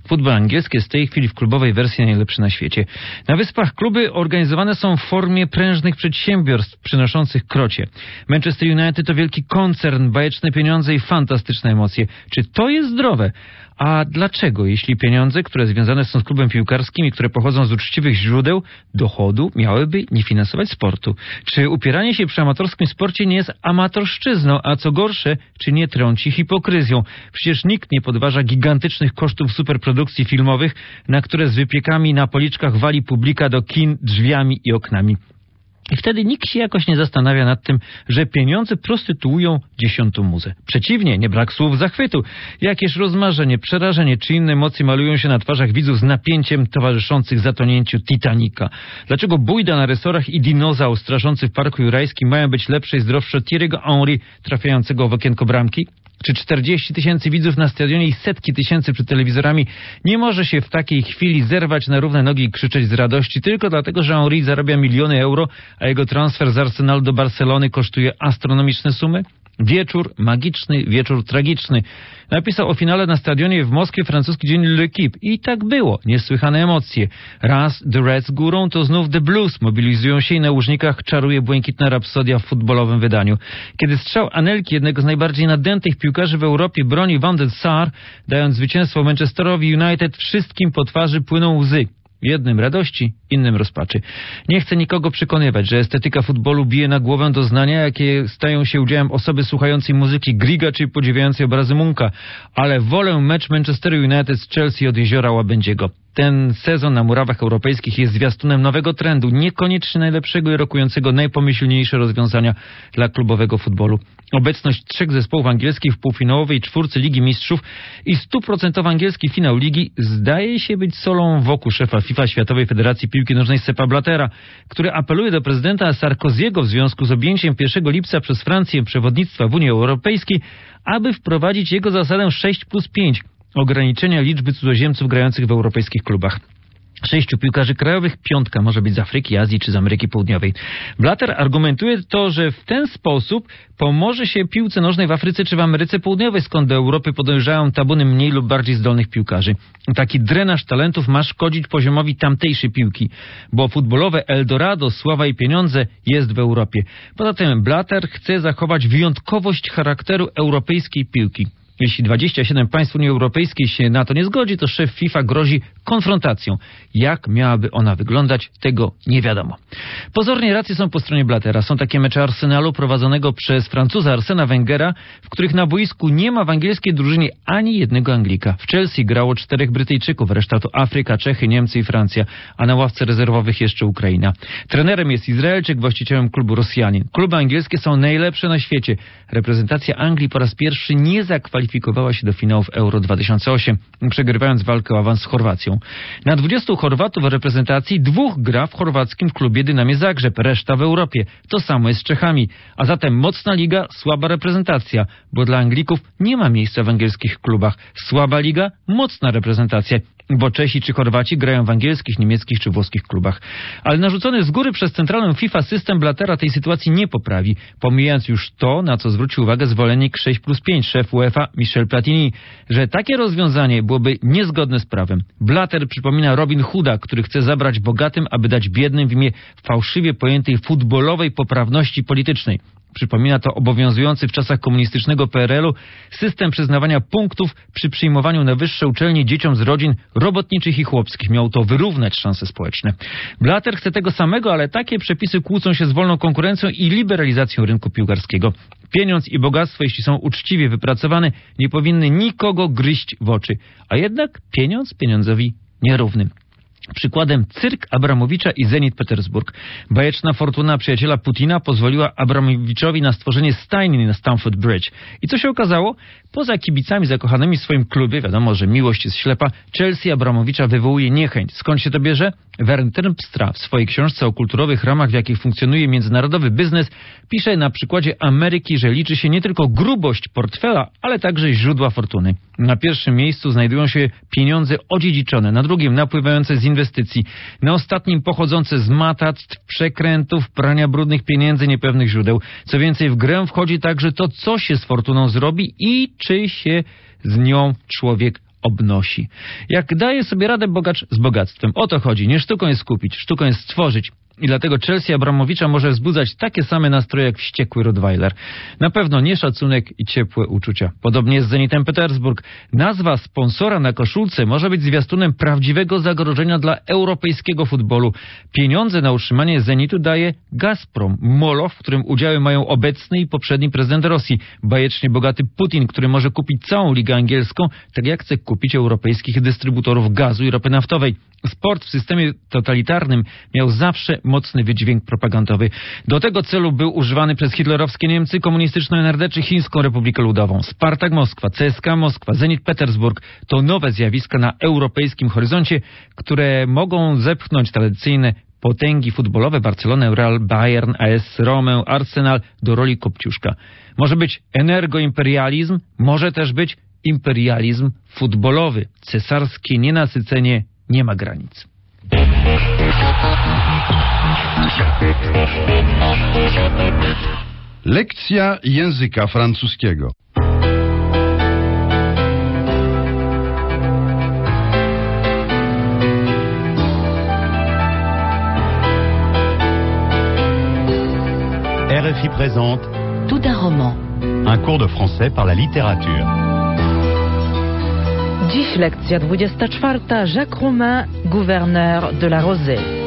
[SPEAKER 12] Futbol angielski jest w tej chwili w klubowej wersji najlepszy na świecie. Na Wyspach kluby organizowane są w formie prężnych przedsiębiorstw przynoszących krocie. Manchester United to wielki koncern, bajeczne pieniądze i fantastyczne emocje. Czy to jest zdrowe? A dlaczego, jeśli pieniądze, które związane są z klubem piłkarskim i które pochodzą z uczciwych źródeł dochodu, miałyby nie finansować sportu? Czy upieranie się przy amatorskim sporcie nie jest amatorszczyzną, a co gorsze, czy nie trąci hipokryzją? Przecież nikt nie podważa gigantycznych kosztów superprodukcji filmowych, na które z wypiekami na policzkach wali publika do kin drzwiami i oknami. I wtedy nikt się jakoś nie zastanawia nad tym, że pieniądze prostytuują dziesiątą muzę. Przeciwnie, nie brak słów zachwytu. Jakież rozmarzenie, przerażenie czy inne emocje malują się na twarzach widzów z napięciem towarzyszących zatonięciu Titanica. Dlaczego bójda na resorach i dinozaur straszący w Parku Jurajskim mają być lepsze i zdrowsze od Thierry'ego Henry trafiającego w okienko bramki? Czy czterdzieści tysięcy widzów na stadionie i setki tysięcy przed telewizorami nie może się w takiej chwili zerwać na równe nogi i krzyczeć z radości tylko dlatego, że Henry zarabia miliony euro, a jego transfer z Arsenalu do Barcelony kosztuje astronomiczne sumy? Wieczór magiczny, wieczór tragiczny. Napisał o finale na stadionie w Moskwie francuski dziennik L'Equipe. I tak było. Niesłychane emocje. Raz The Reds górą, to znów The Blues mobilizują się i na łużnikach czaruje błękitna rapsodia w futbolowym wydaniu. Kiedy strzał Anelki, jednego z najbardziej nadętych piłkarzy w Europie, broni Van der Sar, dając zwycięstwo Manchesterowi United, wszystkim po twarzy płyną łzy. Jednym radości, innym rozpaczy. Nie chcę nikogo przekonywać, że estetyka futbolu bije na głowę doznania, jakie stają się udziałem osoby słuchającej muzyki Griga czy podziwiającej obrazy Munka, ale wolę mecz Manchester United z Chelsea od Jeziora Łabędziego. Ten sezon na murawach europejskich jest zwiastunem nowego trendu, niekoniecznie najlepszego i rokującego najpomyślniejsze rozwiązania dla klubowego futbolu. Obecność trzech zespołów angielskich w półfinałowej czwórce Ligi Mistrzów i stuprocentowy angielski finał ligi zdaje się być solą wokół szefa FIFA Światowej Federacji Piłki Nożnej Seppa Blattera, który apeluje do prezydenta Sarkoziego w związku z objęciem pierwszego lipca przez Francję przewodnictwa w Unii Europejskiej, aby wprowadzić jego zasadę sześć plus pięć, ograniczenia liczby cudzoziemców grających w europejskich klubach. Sześciu piłkarzy krajowych, piątka może być z Afryki, Azji czy z Ameryki Południowej. Blatter argumentuje to, że w ten sposób pomoże się piłce nożnej w Afryce czy w Ameryce Południowej, skąd do Europy podążają tabuny mniej lub bardziej zdolnych piłkarzy. Taki drenaż talentów ma szkodzić poziomowi tamtejszej piłki, bo futbolowe Eldorado, sława i pieniądze jest w Europie. Poza tym Blatter chce zachować wyjątkowość charakteru europejskiej piłki. Jeśli dwadzieścia siedem państw Unii Europejskiej się na to nie zgodzi, to szef FIFA grozi konfrontacją. Jak miałaby ona wyglądać, tego nie wiadomo. Pozornie racje są po stronie Blattera. Są takie mecze Arsenalu prowadzonego przez Francuza Arsena Wengera, w których na boisku nie ma w angielskiej drużynie ani jednego Anglika. W Chelsea grało czterech Brytyjczyków, reszta to Afryka, Czechy, Niemcy i Francja, a na ławce rezerwowych jeszcze Ukraina. Trenerem jest Izraelczyk, właścicielem klubu Rosjanin. Kluby angielskie są najlepsze na świecie. Reprezentacja Anglii po raz pierwszy nie zakwalifikowała się do finałów Euro dwa tysiące osiem, przegrywając walkę o awans z Chorwacją. Na dwudziestu Chorwatów w reprezentacji dwóch gra w chorwackim klubie Dynamie Zagrzeb, reszta w Europie. To samo jest z Czechami. A zatem mocna liga, słaba reprezentacja, bo dla Anglików nie ma miejsca w angielskich klubach. Słaba liga, mocna reprezentacja, bo Czesi czy Chorwaci grają w angielskich, niemieckich czy włoskich klubach. Ale narzucony z góry przez centralną FIFA system Blattera tej sytuacji nie poprawi, pomijając już to, na co zwrócił uwagę zwolennik sześć plus pięć, szef UEFA Michel Platini, że takie rozwiązanie byłoby niezgodne z prawem. Blatter przypomina Robin Hooda, który chce zabrać bogatym, aby dać biednym w imię fałszywie pojętej futbolowej poprawności politycznej. Przypomina to obowiązujący w czasach komunistycznego P R L-u system przyznawania punktów przy przyjmowaniu na wyższe uczelnie dzieciom z rodzin robotniczych i chłopskich. Miał to wyrównać szanse społeczne. Blatter chce tego samego, ale takie przepisy kłócą się z wolną konkurencją i liberalizacją rynku piłkarskiego. Pieniądz i bogactwo, jeśli są uczciwie wypracowane, nie powinny nikogo gryźć w oczy. A jednak pieniądz pieniądzowi nierównym. Przykładem cyrk Abramowicza i Zenit Petersburg. Bajeczna fortuna przyjaciela Putina pozwoliła Abramowiczowi na stworzenie stajni na Stamford Bridge. I co się okazało? Poza kibicami zakochanymi w swoim klubie, wiadomo, że miłość jest ślepa, Chelsea Abramowicza wywołuje niechęć. Skąd się to bierze? Wern Terpstra w swojej książce o kulturowych ramach, w jakich funkcjonuje międzynarodowy biznes, pisze na przykładzie Ameryki, że liczy się nie tylko grubość portfela, ale także źródła fortuny. Na pierwszym miejscu znajdują się pieniądze odziedziczone, na drugim napływające z inwestycji, na ostatnim pochodzące z matactw, przekrętów, prania brudnych pieniędzy, niepewnych źródeł. Co więcej, w grę wchodzi także to, co się z fortuną zrobi i czy się z nią człowiek obnosi. Jak daje sobie radę bogacz z bogactwem. O to chodzi. Nie sztuką jest kupić, sztuką jest stworzyć. I dlatego Chelsea Abramowicza może wzbudzać takie same nastroje jak wściekły Rottweiler. Na pewno nie szacunek i ciepłe uczucia. Podobnie jest z Zenitem Petersburg. Nazwa sponsora na koszulce może być zwiastunem prawdziwego zagrożenia dla europejskiego futbolu. Pieniądze na utrzymanie Zenitu daje Gazprom, moloch, w którym udziały mają obecny i poprzedni prezydent Rosji. Bajecznie bogaty Putin, który może kupić całą ligę angielską, tak jak chce kupić europejskich dystrybutorów gazu i ropy naftowej. Sport w systemie totalitarnym miał zawsze mocny wydźwięk propagandowy. Do tego celu był używany przez hitlerowskie Niemcy, komunistyczną N R D czy Chińską Republikę Ludową. Spartak Moskwa, C S K Moskwa, Zenit Petersburg to nowe zjawiska na europejskim horyzoncie, które mogą zepchnąć tradycyjne potęgi futbolowe Barcelonę, Real, Bayern, A S Romę, Arsenal do roli kopciuszka. Może być energoimperializm, może też być imperializm futbolowy. Cesarskie nienasycenie nie ma granic.
[SPEAKER 5] Lekcja języka francuskiego.
[SPEAKER 11] R F I présente
[SPEAKER 9] Tout un roman.
[SPEAKER 11] Un cours de français par la littérature.
[SPEAKER 1] Dziś lekcja dwudziesta czwarta. Jacques Roumain, gouverneur de la Rosée.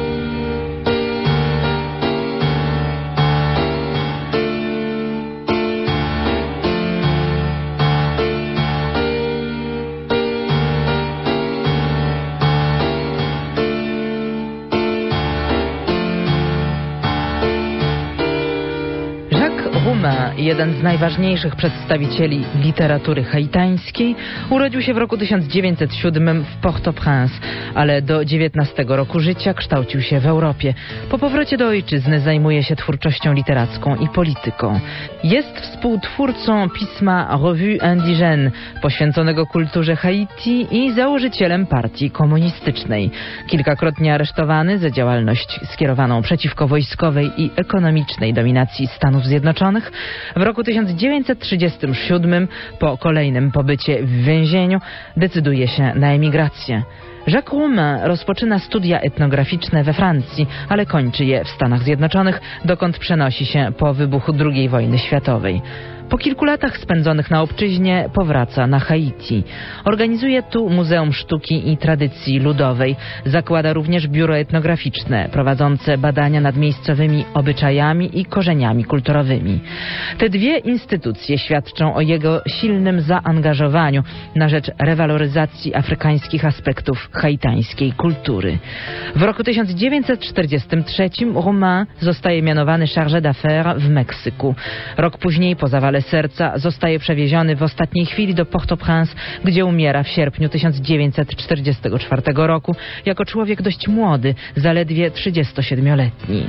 [SPEAKER 1] Jeden z najważniejszych przedstawicieli literatury haitańskiej, urodził się w roku tysiąc dziewięćset siódmym w Port-au-Prince, ale do dziewiętnastego roku życia kształcił się w Europie. Po powrocie do ojczyzny zajmuje się twórczością literacką i polityką. Jest współtwórcą pisma Revue Indigène, poświęconego kulturze Haiti i założycielem partii komunistycznej. Kilkakrotnie aresztowany za działalność skierowaną przeciwko wojskowej i ekonomicznej dominacji Stanów Zjednoczonych, w roku tysiąc dziewięćset trzydziestym siódmym, po kolejnym pobycie w więzieniu, decyduje się na emigrację. Jacques Roumain rozpoczyna studia etnograficzne we Francji, ale kończy je w Stanach Zjednoczonych, dokąd przenosi się po wybuchu drugiej wojny światowej. Po kilku latach spędzonych na obczyźnie powraca na Haiti. Organizuje tu Muzeum Sztuki i Tradycji Ludowej. Zakłada również biuro etnograficzne, prowadzące badania nad miejscowymi obyczajami i korzeniami kulturowymi. Te dwie instytucje świadczą o jego silnym zaangażowaniu na rzecz rewaloryzacji afrykańskich aspektów haitańskiej kultury. W roku tysiąc dziewięćset czterdziestym trzecim Roumain zostaje mianowany chargé d'affaires w Meksyku. Rok później po zawale serca zostaje przewieziony w ostatniej chwili do Port-au-Prince, gdzie umiera w sierpniu tysiąc dziewięćset czterdziestego czwartego roku jako człowiek dość młody, zaledwie trzydziestosiedmioletni.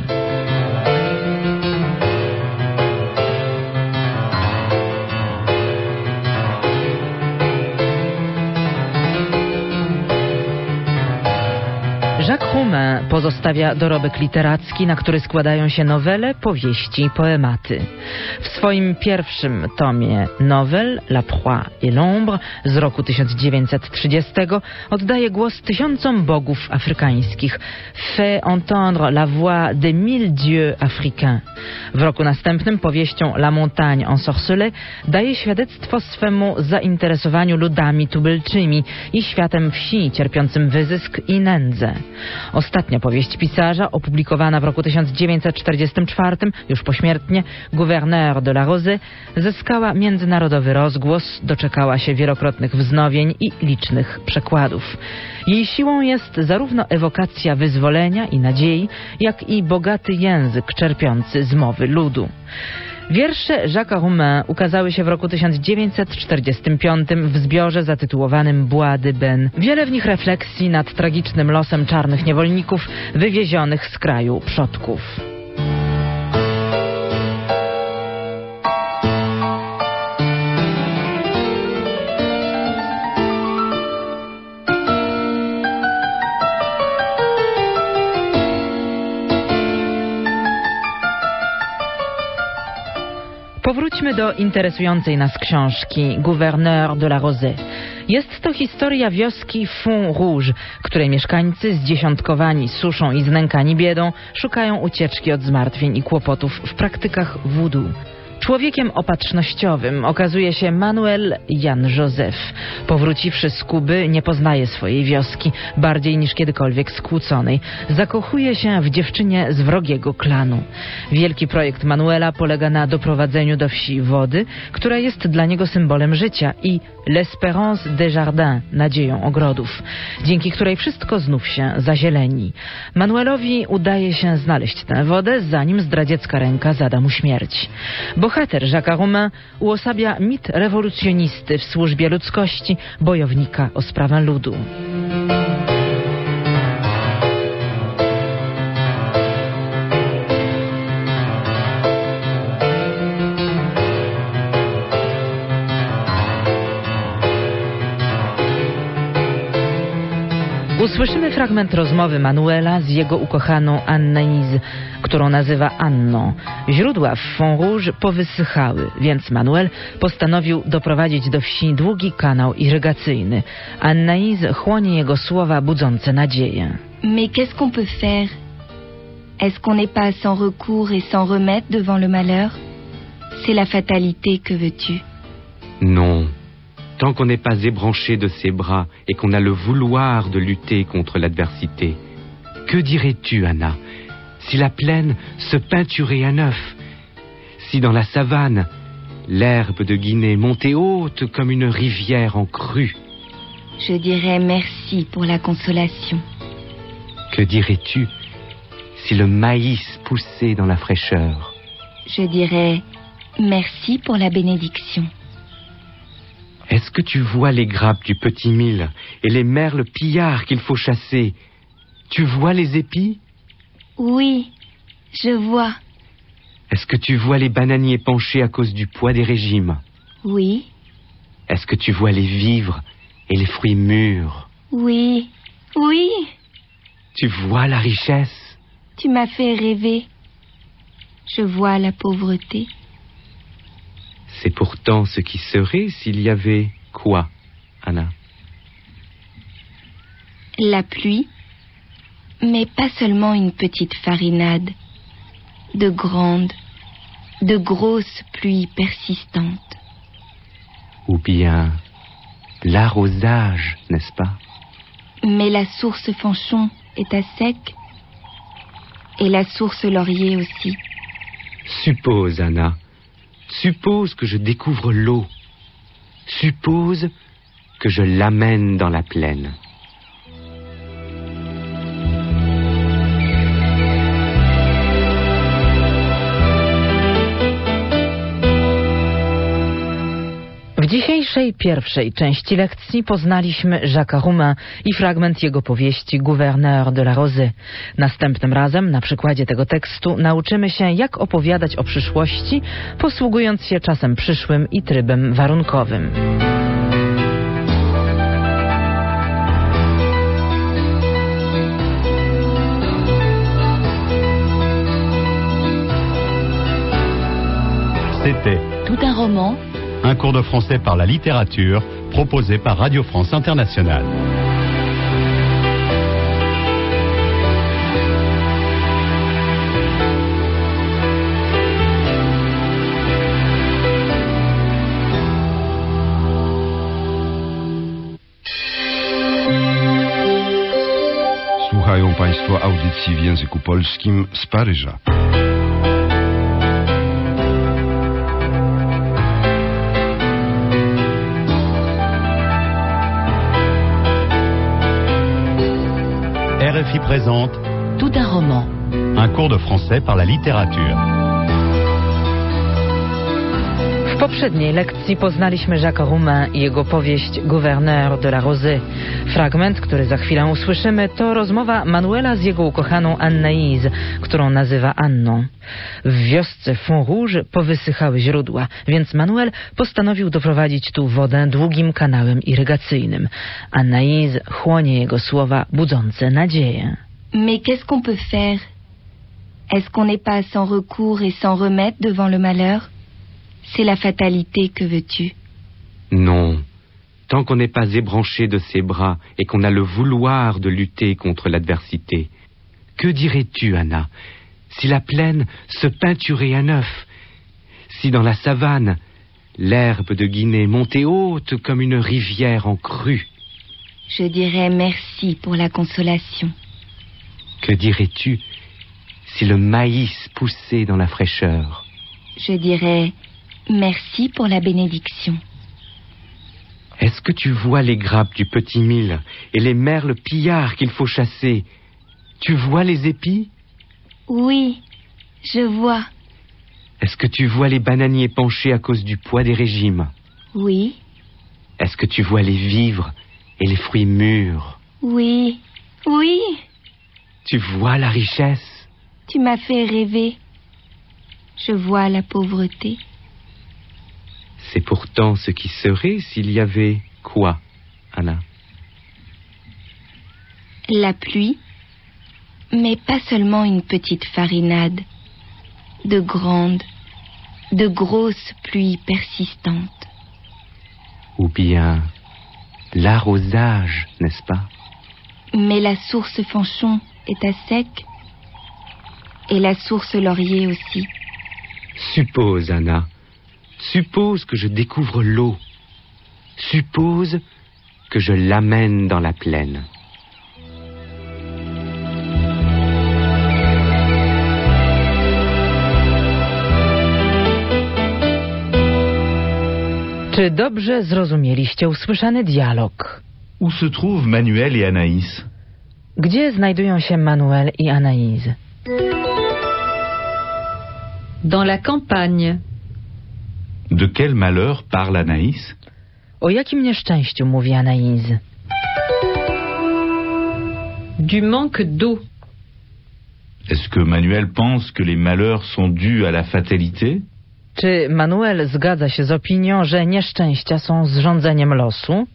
[SPEAKER 1] Jacques Roumain pozostawia dorobek literacki, na który składają się nowele, powieści i poematy. W swoim pierwszym tomie nowel La Proie et l'Ombre z roku tysiąc dziewięćset trzydziestego oddaje głos tysiącom bogów afrykańskich. Fait entendre la voix des mille dieux africains. W roku następnym powieścią La Montagne ensorcelée daje świadectwo swemu zainteresowaniu ludami tubylczymi i światem wsi cierpiącym wyzysk i nędzę. Ostatnia powieść pisarza, opublikowana w roku tysiąc dziewięćset czterdziestym czwartym, już pośmiertnie, Gouverneur de la Rosée, zyskała międzynarodowy rozgłos, doczekała się wielokrotnych wznowień i licznych przekładów. Jej siłą jest zarówno ewokacja wyzwolenia i nadziei, jak i bogaty język czerpiący z mowy ludu. Wiersze Jacques'a Roumain ukazały się w roku tysiąc dziewięćset czterdziestym piątym w zbiorze zatytułowanym Bois de Ben. Wiele w nich refleksji nad tragicznym losem czarnych niewolników wywiezionych z kraju przodków. Powróćmy Wróćmy do interesującej nas książki Gouverneur de la Rosée. Jest to historia wioski Fond Rouge, której mieszkańcy zdziesiątkowani suszą i znękani biedą szukają ucieczki od zmartwień i kłopotów w praktykach voodoo. Człowiekiem opatrznościowym okazuje się Manuel Jan Józef. Powróciwszy z Kuby, nie poznaje swojej wioski, bardziej niż kiedykolwiek skłóconej. Zakochuje się w dziewczynie z wrogiego klanu. Wielki projekt Manuela polega na doprowadzeniu do wsi wody, która jest dla niego symbolem życia, i l'espérance des jardins, nadzieją ogrodów, dzięki której wszystko znów się zazieleni. Manuelowi udaje się znaleźć tę wodę, zanim zdradziecka ręka zada mu śmierć. Bohater Jacques'a Roumain uosabia mit rewolucjonisty w służbie ludzkości, bojownika o sprawę ludu. Usłyszymy fragment rozmowy Manuela z jego ukochaną Anaïs, którą nazywa Anną. Źródła w Fond Rouge powysychały, więc Manuel postanowił doprowadzić do wsi długi kanał irygacyjny. Anaïs chłonie jego słowa budzące nadzieję.
[SPEAKER 13] Mais qu'est-ce qu'on peut faire? Est-ce qu'on n'est pas sans recours et sans remède devant le malheur? C'est la fatalité, que veux-tu?
[SPEAKER 14] Non. Tant qu'on n'est pas ébranché de ses bras et qu'on a le vouloir de lutter contre l'adversité. Que dirais-tu, Anna, si la plaine se peinturait à neuf? Si dans la savane, l'herbe de Guinée montait haute comme une rivière en crue?
[SPEAKER 13] Je dirais merci pour la consolation.
[SPEAKER 14] Que dirais-tu si le maïs poussait dans la fraîcheur?
[SPEAKER 13] Je dirais merci pour la bénédiction.
[SPEAKER 14] Est-ce que tu vois les grappes du petit mil et les merles pillards qu'il faut chasser? Tu vois les épis?
[SPEAKER 13] Oui, je vois.
[SPEAKER 14] Est-ce que tu vois les bananiers penchés à cause du poids des régimes?
[SPEAKER 13] Oui.
[SPEAKER 14] Est-ce que tu vois les vivres et les fruits mûrs?
[SPEAKER 13] Oui, oui.
[SPEAKER 14] Tu vois la richesse?
[SPEAKER 13] Tu m'as fait rêver. Je vois la pauvreté.
[SPEAKER 14] C'est pourtant ce qui serait s'il y avait quoi, Anna?
[SPEAKER 13] La pluie, mais pas seulement une petite farinade. De grandes, de grosses pluies persistantes.
[SPEAKER 14] Ou bien l'arrosage, n'est-ce pas?
[SPEAKER 13] Mais la source Fanchon est à sec. Et la source Laurier aussi.
[SPEAKER 14] Suppose, Anna. Suppose que je découvre l'eau. Suppose que je l'amène dans la plaine.
[SPEAKER 1] W dzisiejszej pierwszej części lekcji poznaliśmy Jacques'a Roumain i fragment jego powieści Gouverneur de la Rosée. Następnym razem na przykładzie tego tekstu nauczymy się, jak opowiadać o przyszłości, posługując się czasem przyszłym i trybem warunkowym.
[SPEAKER 11] C'était
[SPEAKER 13] Tout un roman.
[SPEAKER 11] Un cours de français par la littérature proposé par Radio France Internationale.
[SPEAKER 5] Słuchają Państwo audycji w języku polskim z Paryża.
[SPEAKER 11] R F I présente
[SPEAKER 9] Tout un roman.
[SPEAKER 11] Un cours de français par la littérature.
[SPEAKER 1] W poprzedniej lekcji poznaliśmy Jacques'a Roumain i jego powieść Gouverneur de la Rosée. Fragment, który za chwilę usłyszymy, to rozmowa Manuela z jego ukochaną Anaïs, którą nazywa Anną. W wiosce Fond Rouge powysychały źródła, więc Manuel postanowił doprowadzić tu wodę długim kanałem irygacyjnym. Anaïs chłonie jego słowa budzące nadzieję.
[SPEAKER 13] Mais qu'est-ce qu'on peut faire? Est-ce qu'on n'est pas sans recours et sans remède devant le malheur? C'est la fatalité, que veux-tu?
[SPEAKER 14] Non. Tant qu'on n'est pas ébranché de ses bras et qu'on a le vouloir de lutter contre l'adversité. Que dirais-tu, Anna, si la plaine se peinturait à neuf? Si dans la savane, l'herbe de Guinée montait haute comme une rivière en crue?
[SPEAKER 13] Je dirais merci pour la consolation.
[SPEAKER 14] Que dirais-tu si le maïs poussait dans la fraîcheur?
[SPEAKER 13] Je dirais merci pour la bénédiction.
[SPEAKER 14] Est-ce que tu vois les grappes du petit mil et les merles pillards qu'il faut chasser? Tu vois les épis?
[SPEAKER 13] Oui, je vois.
[SPEAKER 14] Est-ce que tu vois les bananiers penchés à cause du poids des régimes?
[SPEAKER 13] Oui.
[SPEAKER 14] Est-ce que tu vois les vivres et les fruits mûrs?
[SPEAKER 13] Oui, oui.
[SPEAKER 14] Tu vois la richesse?
[SPEAKER 13] Tu m'as fait rêver. Je vois la pauvreté.
[SPEAKER 14] C'est pourtant ce qui serait s'il y avait quoi, Anna?
[SPEAKER 13] La pluie, mais pas seulement une petite farinade. De grandes, de grosses pluies persistantes.
[SPEAKER 14] Ou bien l'arrosage, n'est-ce pas?
[SPEAKER 13] Mais la source Fanchon est à sec, et la source Laurier aussi.
[SPEAKER 14] Suppose, Anna, suppose que je découvre l'eau. Suppose que je l'amène dans la plaine.
[SPEAKER 1] Czy dobrze zrozumieliście usłyszany dialog?
[SPEAKER 15] Où se trouvent Manuel et Anaïs?
[SPEAKER 1] Gdzie znajdują się Manuel i Anaïs?
[SPEAKER 3] Dans la campagne.
[SPEAKER 15] De quel malheur parle Anaïs?
[SPEAKER 1] O jakim nieszczęściu mówi Anaïs?
[SPEAKER 3] Du manque d'eau.
[SPEAKER 15] Est-ce que Manuel pense que les malheurs sont dus à la fatalité?
[SPEAKER 1] Czy Manuel zgadza się z opinią, że nieszczęścia są zrządzeniem losu?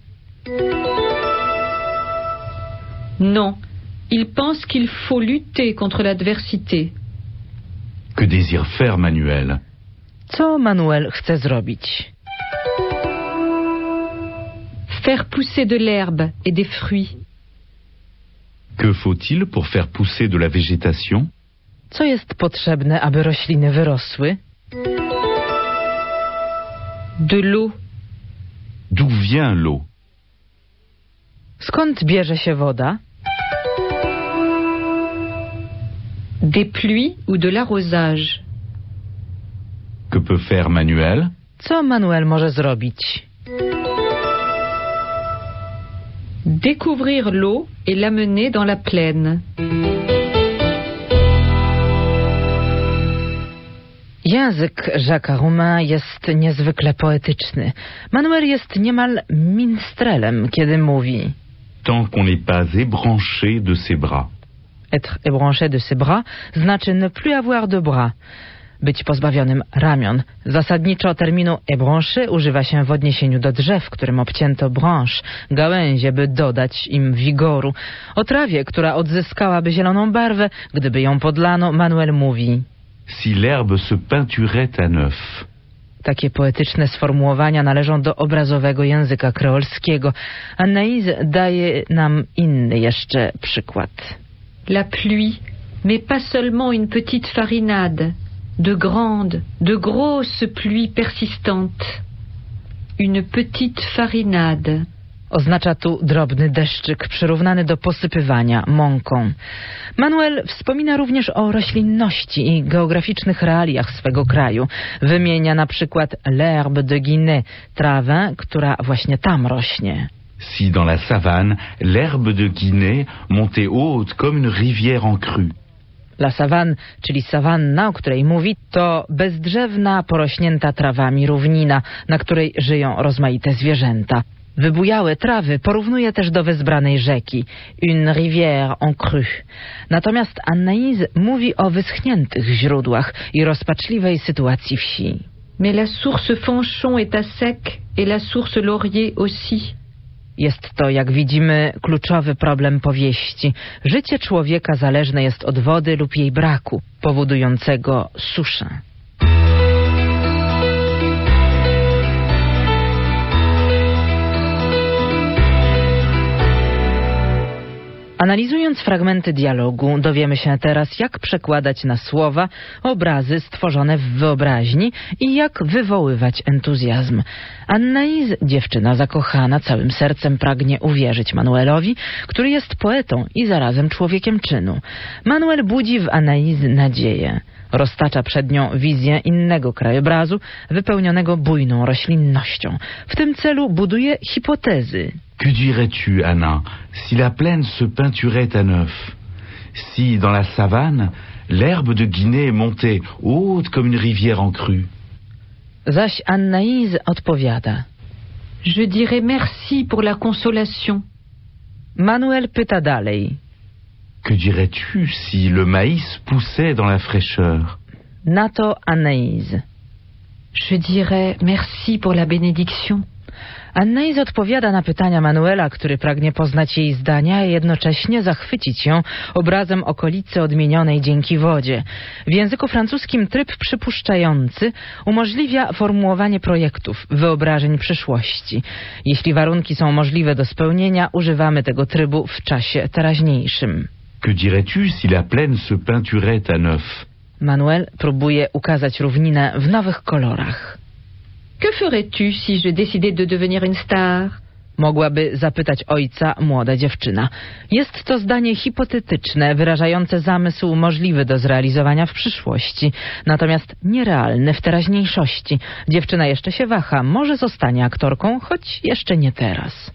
[SPEAKER 3] Non, il pense qu'il faut lutter contre l'adversité.
[SPEAKER 15] Que désire faire Manuel?
[SPEAKER 1] Co Manuel chce zrobić?
[SPEAKER 3] Faire pousser de l'herbe et des fruits.
[SPEAKER 15] Que faut-il pour faire pousser de la végétation?
[SPEAKER 1] Co jest potrzebne, aby rośliny wyrosły?
[SPEAKER 3] De l'eau.
[SPEAKER 15] D'où vient l'eau?
[SPEAKER 1] Skąd bierze się woda?
[SPEAKER 3] Des pluies ou de l'arrosage.
[SPEAKER 15] Que peut faire Manuel?
[SPEAKER 1] Co Manuel może zrobić?
[SPEAKER 3] Découvrir l'eau et l'amener dans la plaine.
[SPEAKER 1] Język Jacques'a Roumain jest niezwykle poetyczny. Manuel jest niemal minstrelem, kiedy mówi:
[SPEAKER 15] Tant qu'on n'est pas ébranché de ses bras.
[SPEAKER 1] Être ébranché de ses bras znaczy ne plus avoir de bras. Być pozbawionym ramion. Zasadniczo terminu ébranché używa się w odniesieniu do drzew, którym obcięto branche, gałęzie, by dodać im wigoru. O trawie, która odzyskałaby zieloną barwę, gdyby ją podlano, Manuel mówi:
[SPEAKER 15] Si l'herbe se peinturait à neuf.
[SPEAKER 1] Takie poetyczne sformułowania należą do obrazowego języka kreolskiego. Anaïs daje nam inny jeszcze przykład.
[SPEAKER 3] La pluie, mais pas seulement une petite farinade. De grandes, de grosses pluies persistantes. Une petite farinade.
[SPEAKER 1] Oznacza tu drobny deszczyk przyrównany do posypywania mąką. Manuel wspomina również o roślinności i geograficznych realiach swego kraju. Wymienia na przykład l'herbe de Guinée, trawę, która właśnie tam rośnie.
[SPEAKER 15] Si dans la savane, l'herbe de Guinée montait haute comme une rivière en crue.
[SPEAKER 1] La savane, czyli sawanna, o której mówi, to bezdrzewna, porośnięta trawami równina, na której żyją rozmaite zwierzęta. Wybujałe trawy porównuje też do wezbranej rzeki, une rivière en crue. Natomiast Anaïs mówi o wyschniętych źródłach i rozpaczliwej sytuacji wsi.
[SPEAKER 3] Mais la source Fanchon est à sec et la source Laurier aussi.
[SPEAKER 1] Jest to, jak widzimy, kluczowy problem powieści. Życie człowieka zależne jest od wody lub jej braku, powodującego suszę. Analizując fragmenty dialogu, dowiemy się teraz, jak przekładać na słowa obrazy stworzone w wyobraźni i jak wywoływać entuzjazm. Anaïs, dziewczyna zakochana, całym sercem pragnie uwierzyć Manuelowi, który jest poetą i zarazem człowiekiem czynu. Manuel budzi w Anaïs nadzieję. Roztacza przed nią wizję innego krajobrazu, wypełnionego bujną roślinnością. W tym celu buduje hipotezy.
[SPEAKER 15] Que dirais-tu, Anna, si la plaine se peinturait à neuf? Si, dans la savane, l'herbe de Guinée montait haute comme une rivière en crue?
[SPEAKER 1] Zaś Anaïs odpowiada.
[SPEAKER 3] Je dirais merci pour la consolation.
[SPEAKER 1] Manuel pyta dalej.
[SPEAKER 15] Que dirais-tu si le maïs poussait dans la fraîcheur?
[SPEAKER 1] Na to Anaïs.
[SPEAKER 3] Je dirais merci pour la bénédiction.
[SPEAKER 1] Anaïs odpowiada na pytania Manuela, który pragnie poznać jej zdania, a jednocześnie zachwycić ją obrazem okolicy odmienionej dzięki wodzie. W języku francuskim tryb przypuszczający umożliwia formułowanie projektów, wyobrażeń przyszłości. Jeśli warunki są możliwe do spełnienia, używamy tego trybu w czasie teraźniejszym.
[SPEAKER 15] Que dirais-tu si la plaine se peinturait à neuf?
[SPEAKER 1] Manuel próbuje ukazać równinę w nowych kolorach.
[SPEAKER 3] Que ferais-tu si je décidais de devenir une star?
[SPEAKER 1] Mogłaby zapytać ojca młoda dziewczyna. Jest to zdanie hipotetyczne, wyrażające zamysł możliwy do zrealizowania w przyszłości, natomiast nierealny w teraźniejszości. Dziewczyna jeszcze się waha, może zostanie aktorką, choć jeszcze nie teraz.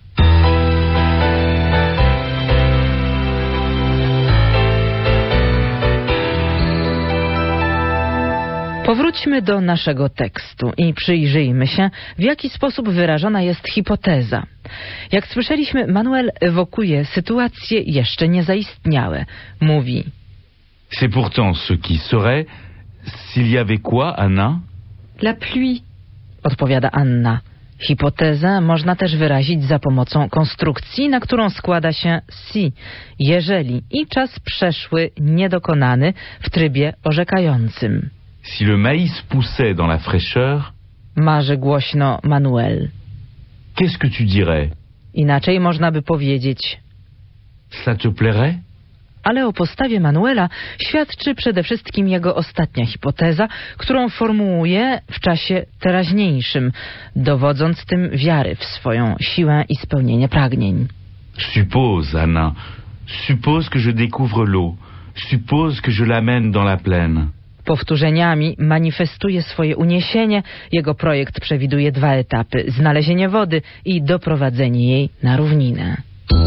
[SPEAKER 1] Powróćmy do naszego tekstu i przyjrzyjmy się, w jaki sposób wyrażona jest hipoteza. Jak słyszeliśmy, Manuel ewokuje sytuacje jeszcze niezaistniałe. Mówi:
[SPEAKER 15] C'est pourtant ce qui serait s'il y avait quoi, Anna?
[SPEAKER 3] La pluie.
[SPEAKER 1] Odpowiada Anna. Hipotezę można też wyrazić za pomocą konstrukcji, na którą składa się si, jeżeli i czas przeszły niedokonany w trybie orzekającym.
[SPEAKER 15] Si le maïs poussait dans la fraîcheur,
[SPEAKER 1] marzy głośno Manuel.
[SPEAKER 15] Qu'est-ce que tu dirais?
[SPEAKER 1] Inaczej można by powiedzieć:
[SPEAKER 15] Ça te plairait?
[SPEAKER 1] Ale o postawie Manuela świadczy przede wszystkim jego ostatnia hipoteza, którą formułuje w czasie teraźniejszym, dowodząc tym wiary w swoją siłę i spełnienie pragnień.
[SPEAKER 15] Suppose, Anna, suppose que je découvre l'eau, suppose que je l'amène dans la plaine.
[SPEAKER 1] Powtórzeniami manifestuje swoje uniesienie. Jego projekt przewiduje dwa etapy: znalezienie wody i doprowadzenie jej na równinę.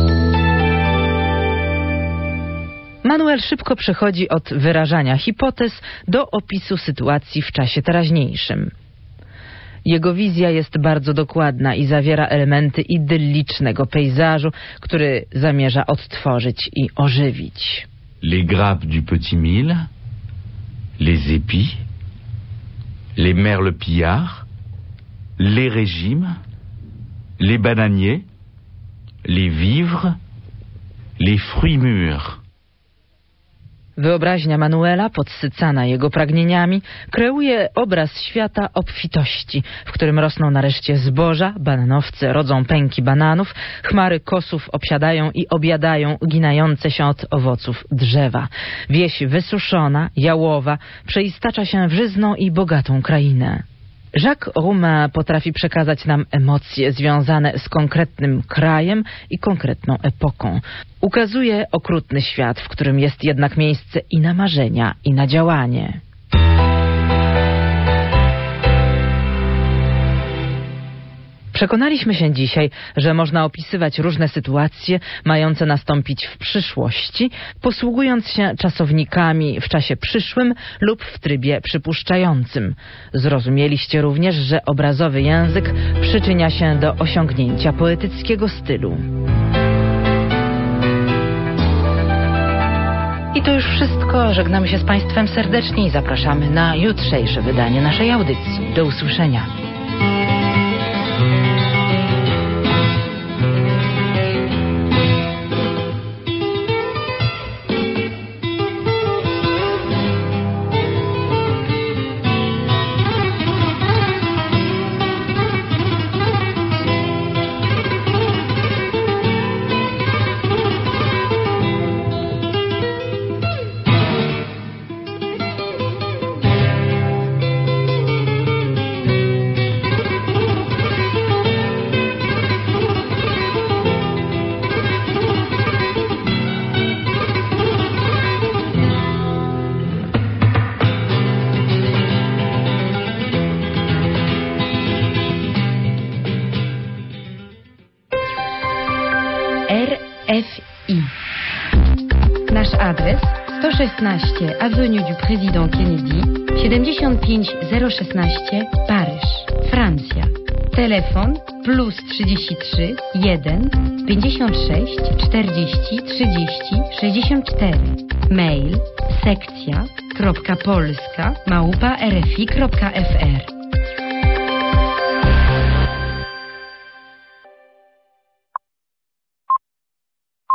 [SPEAKER 1] Manuel szybko przechodzi od wyrażania hipotez do opisu sytuacji w czasie teraźniejszym. Jego wizja jest bardzo dokładna i zawiera elementy idyllicznego pejzażu, który zamierza odtworzyć i ożywić.
[SPEAKER 15] Les grappes du petit mille, les épis, les merles pillards, les régimes, les bananiers, les vivres, les fruits mûrs.
[SPEAKER 1] Wyobraźnia Manuela, podsycana jego pragnieniami, kreuje obraz świata obfitości, w którym rosną nareszcie zboża, bananowce rodzą pęki bananów, chmary kosów obsiadają i objadają uginające się od owoców drzewa. Wieś wysuszona, jałowa, przeistacza się w żyzną i bogatą krainę. Jacques Roumain potrafi przekazać nam emocje związane z konkretnym krajem i konkretną epoką. Ukazuje okrutny świat, w którym jest jednak miejsce i na marzenia, i na działanie. Przekonaliśmy się dzisiaj, że można opisywać różne sytuacje mające nastąpić w przyszłości, posługując się czasownikami w czasie przyszłym lub w trybie przypuszczającym. Zrozumieliście również, że obrazowy język przyczynia się do osiągnięcia poetyckiego stylu. I to już wszystko. Żegnamy się z Państwem serdecznie i zapraszamy na jutrzejsze wydanie naszej audycji. Do usłyszenia.
[SPEAKER 16] R F I. Nasz adres sto szesnaście Avenue du Président Kennedy, siedemdziesiąt pięć zero szesnaście Paryż, Francja. Telefon plus trzydzieści trzy jeden pięćdziesiąt sześć czterdzieści trzydzieści sześćdziesiąt cztery. Mail sekcja kropka polska małpa rfi kropka fr.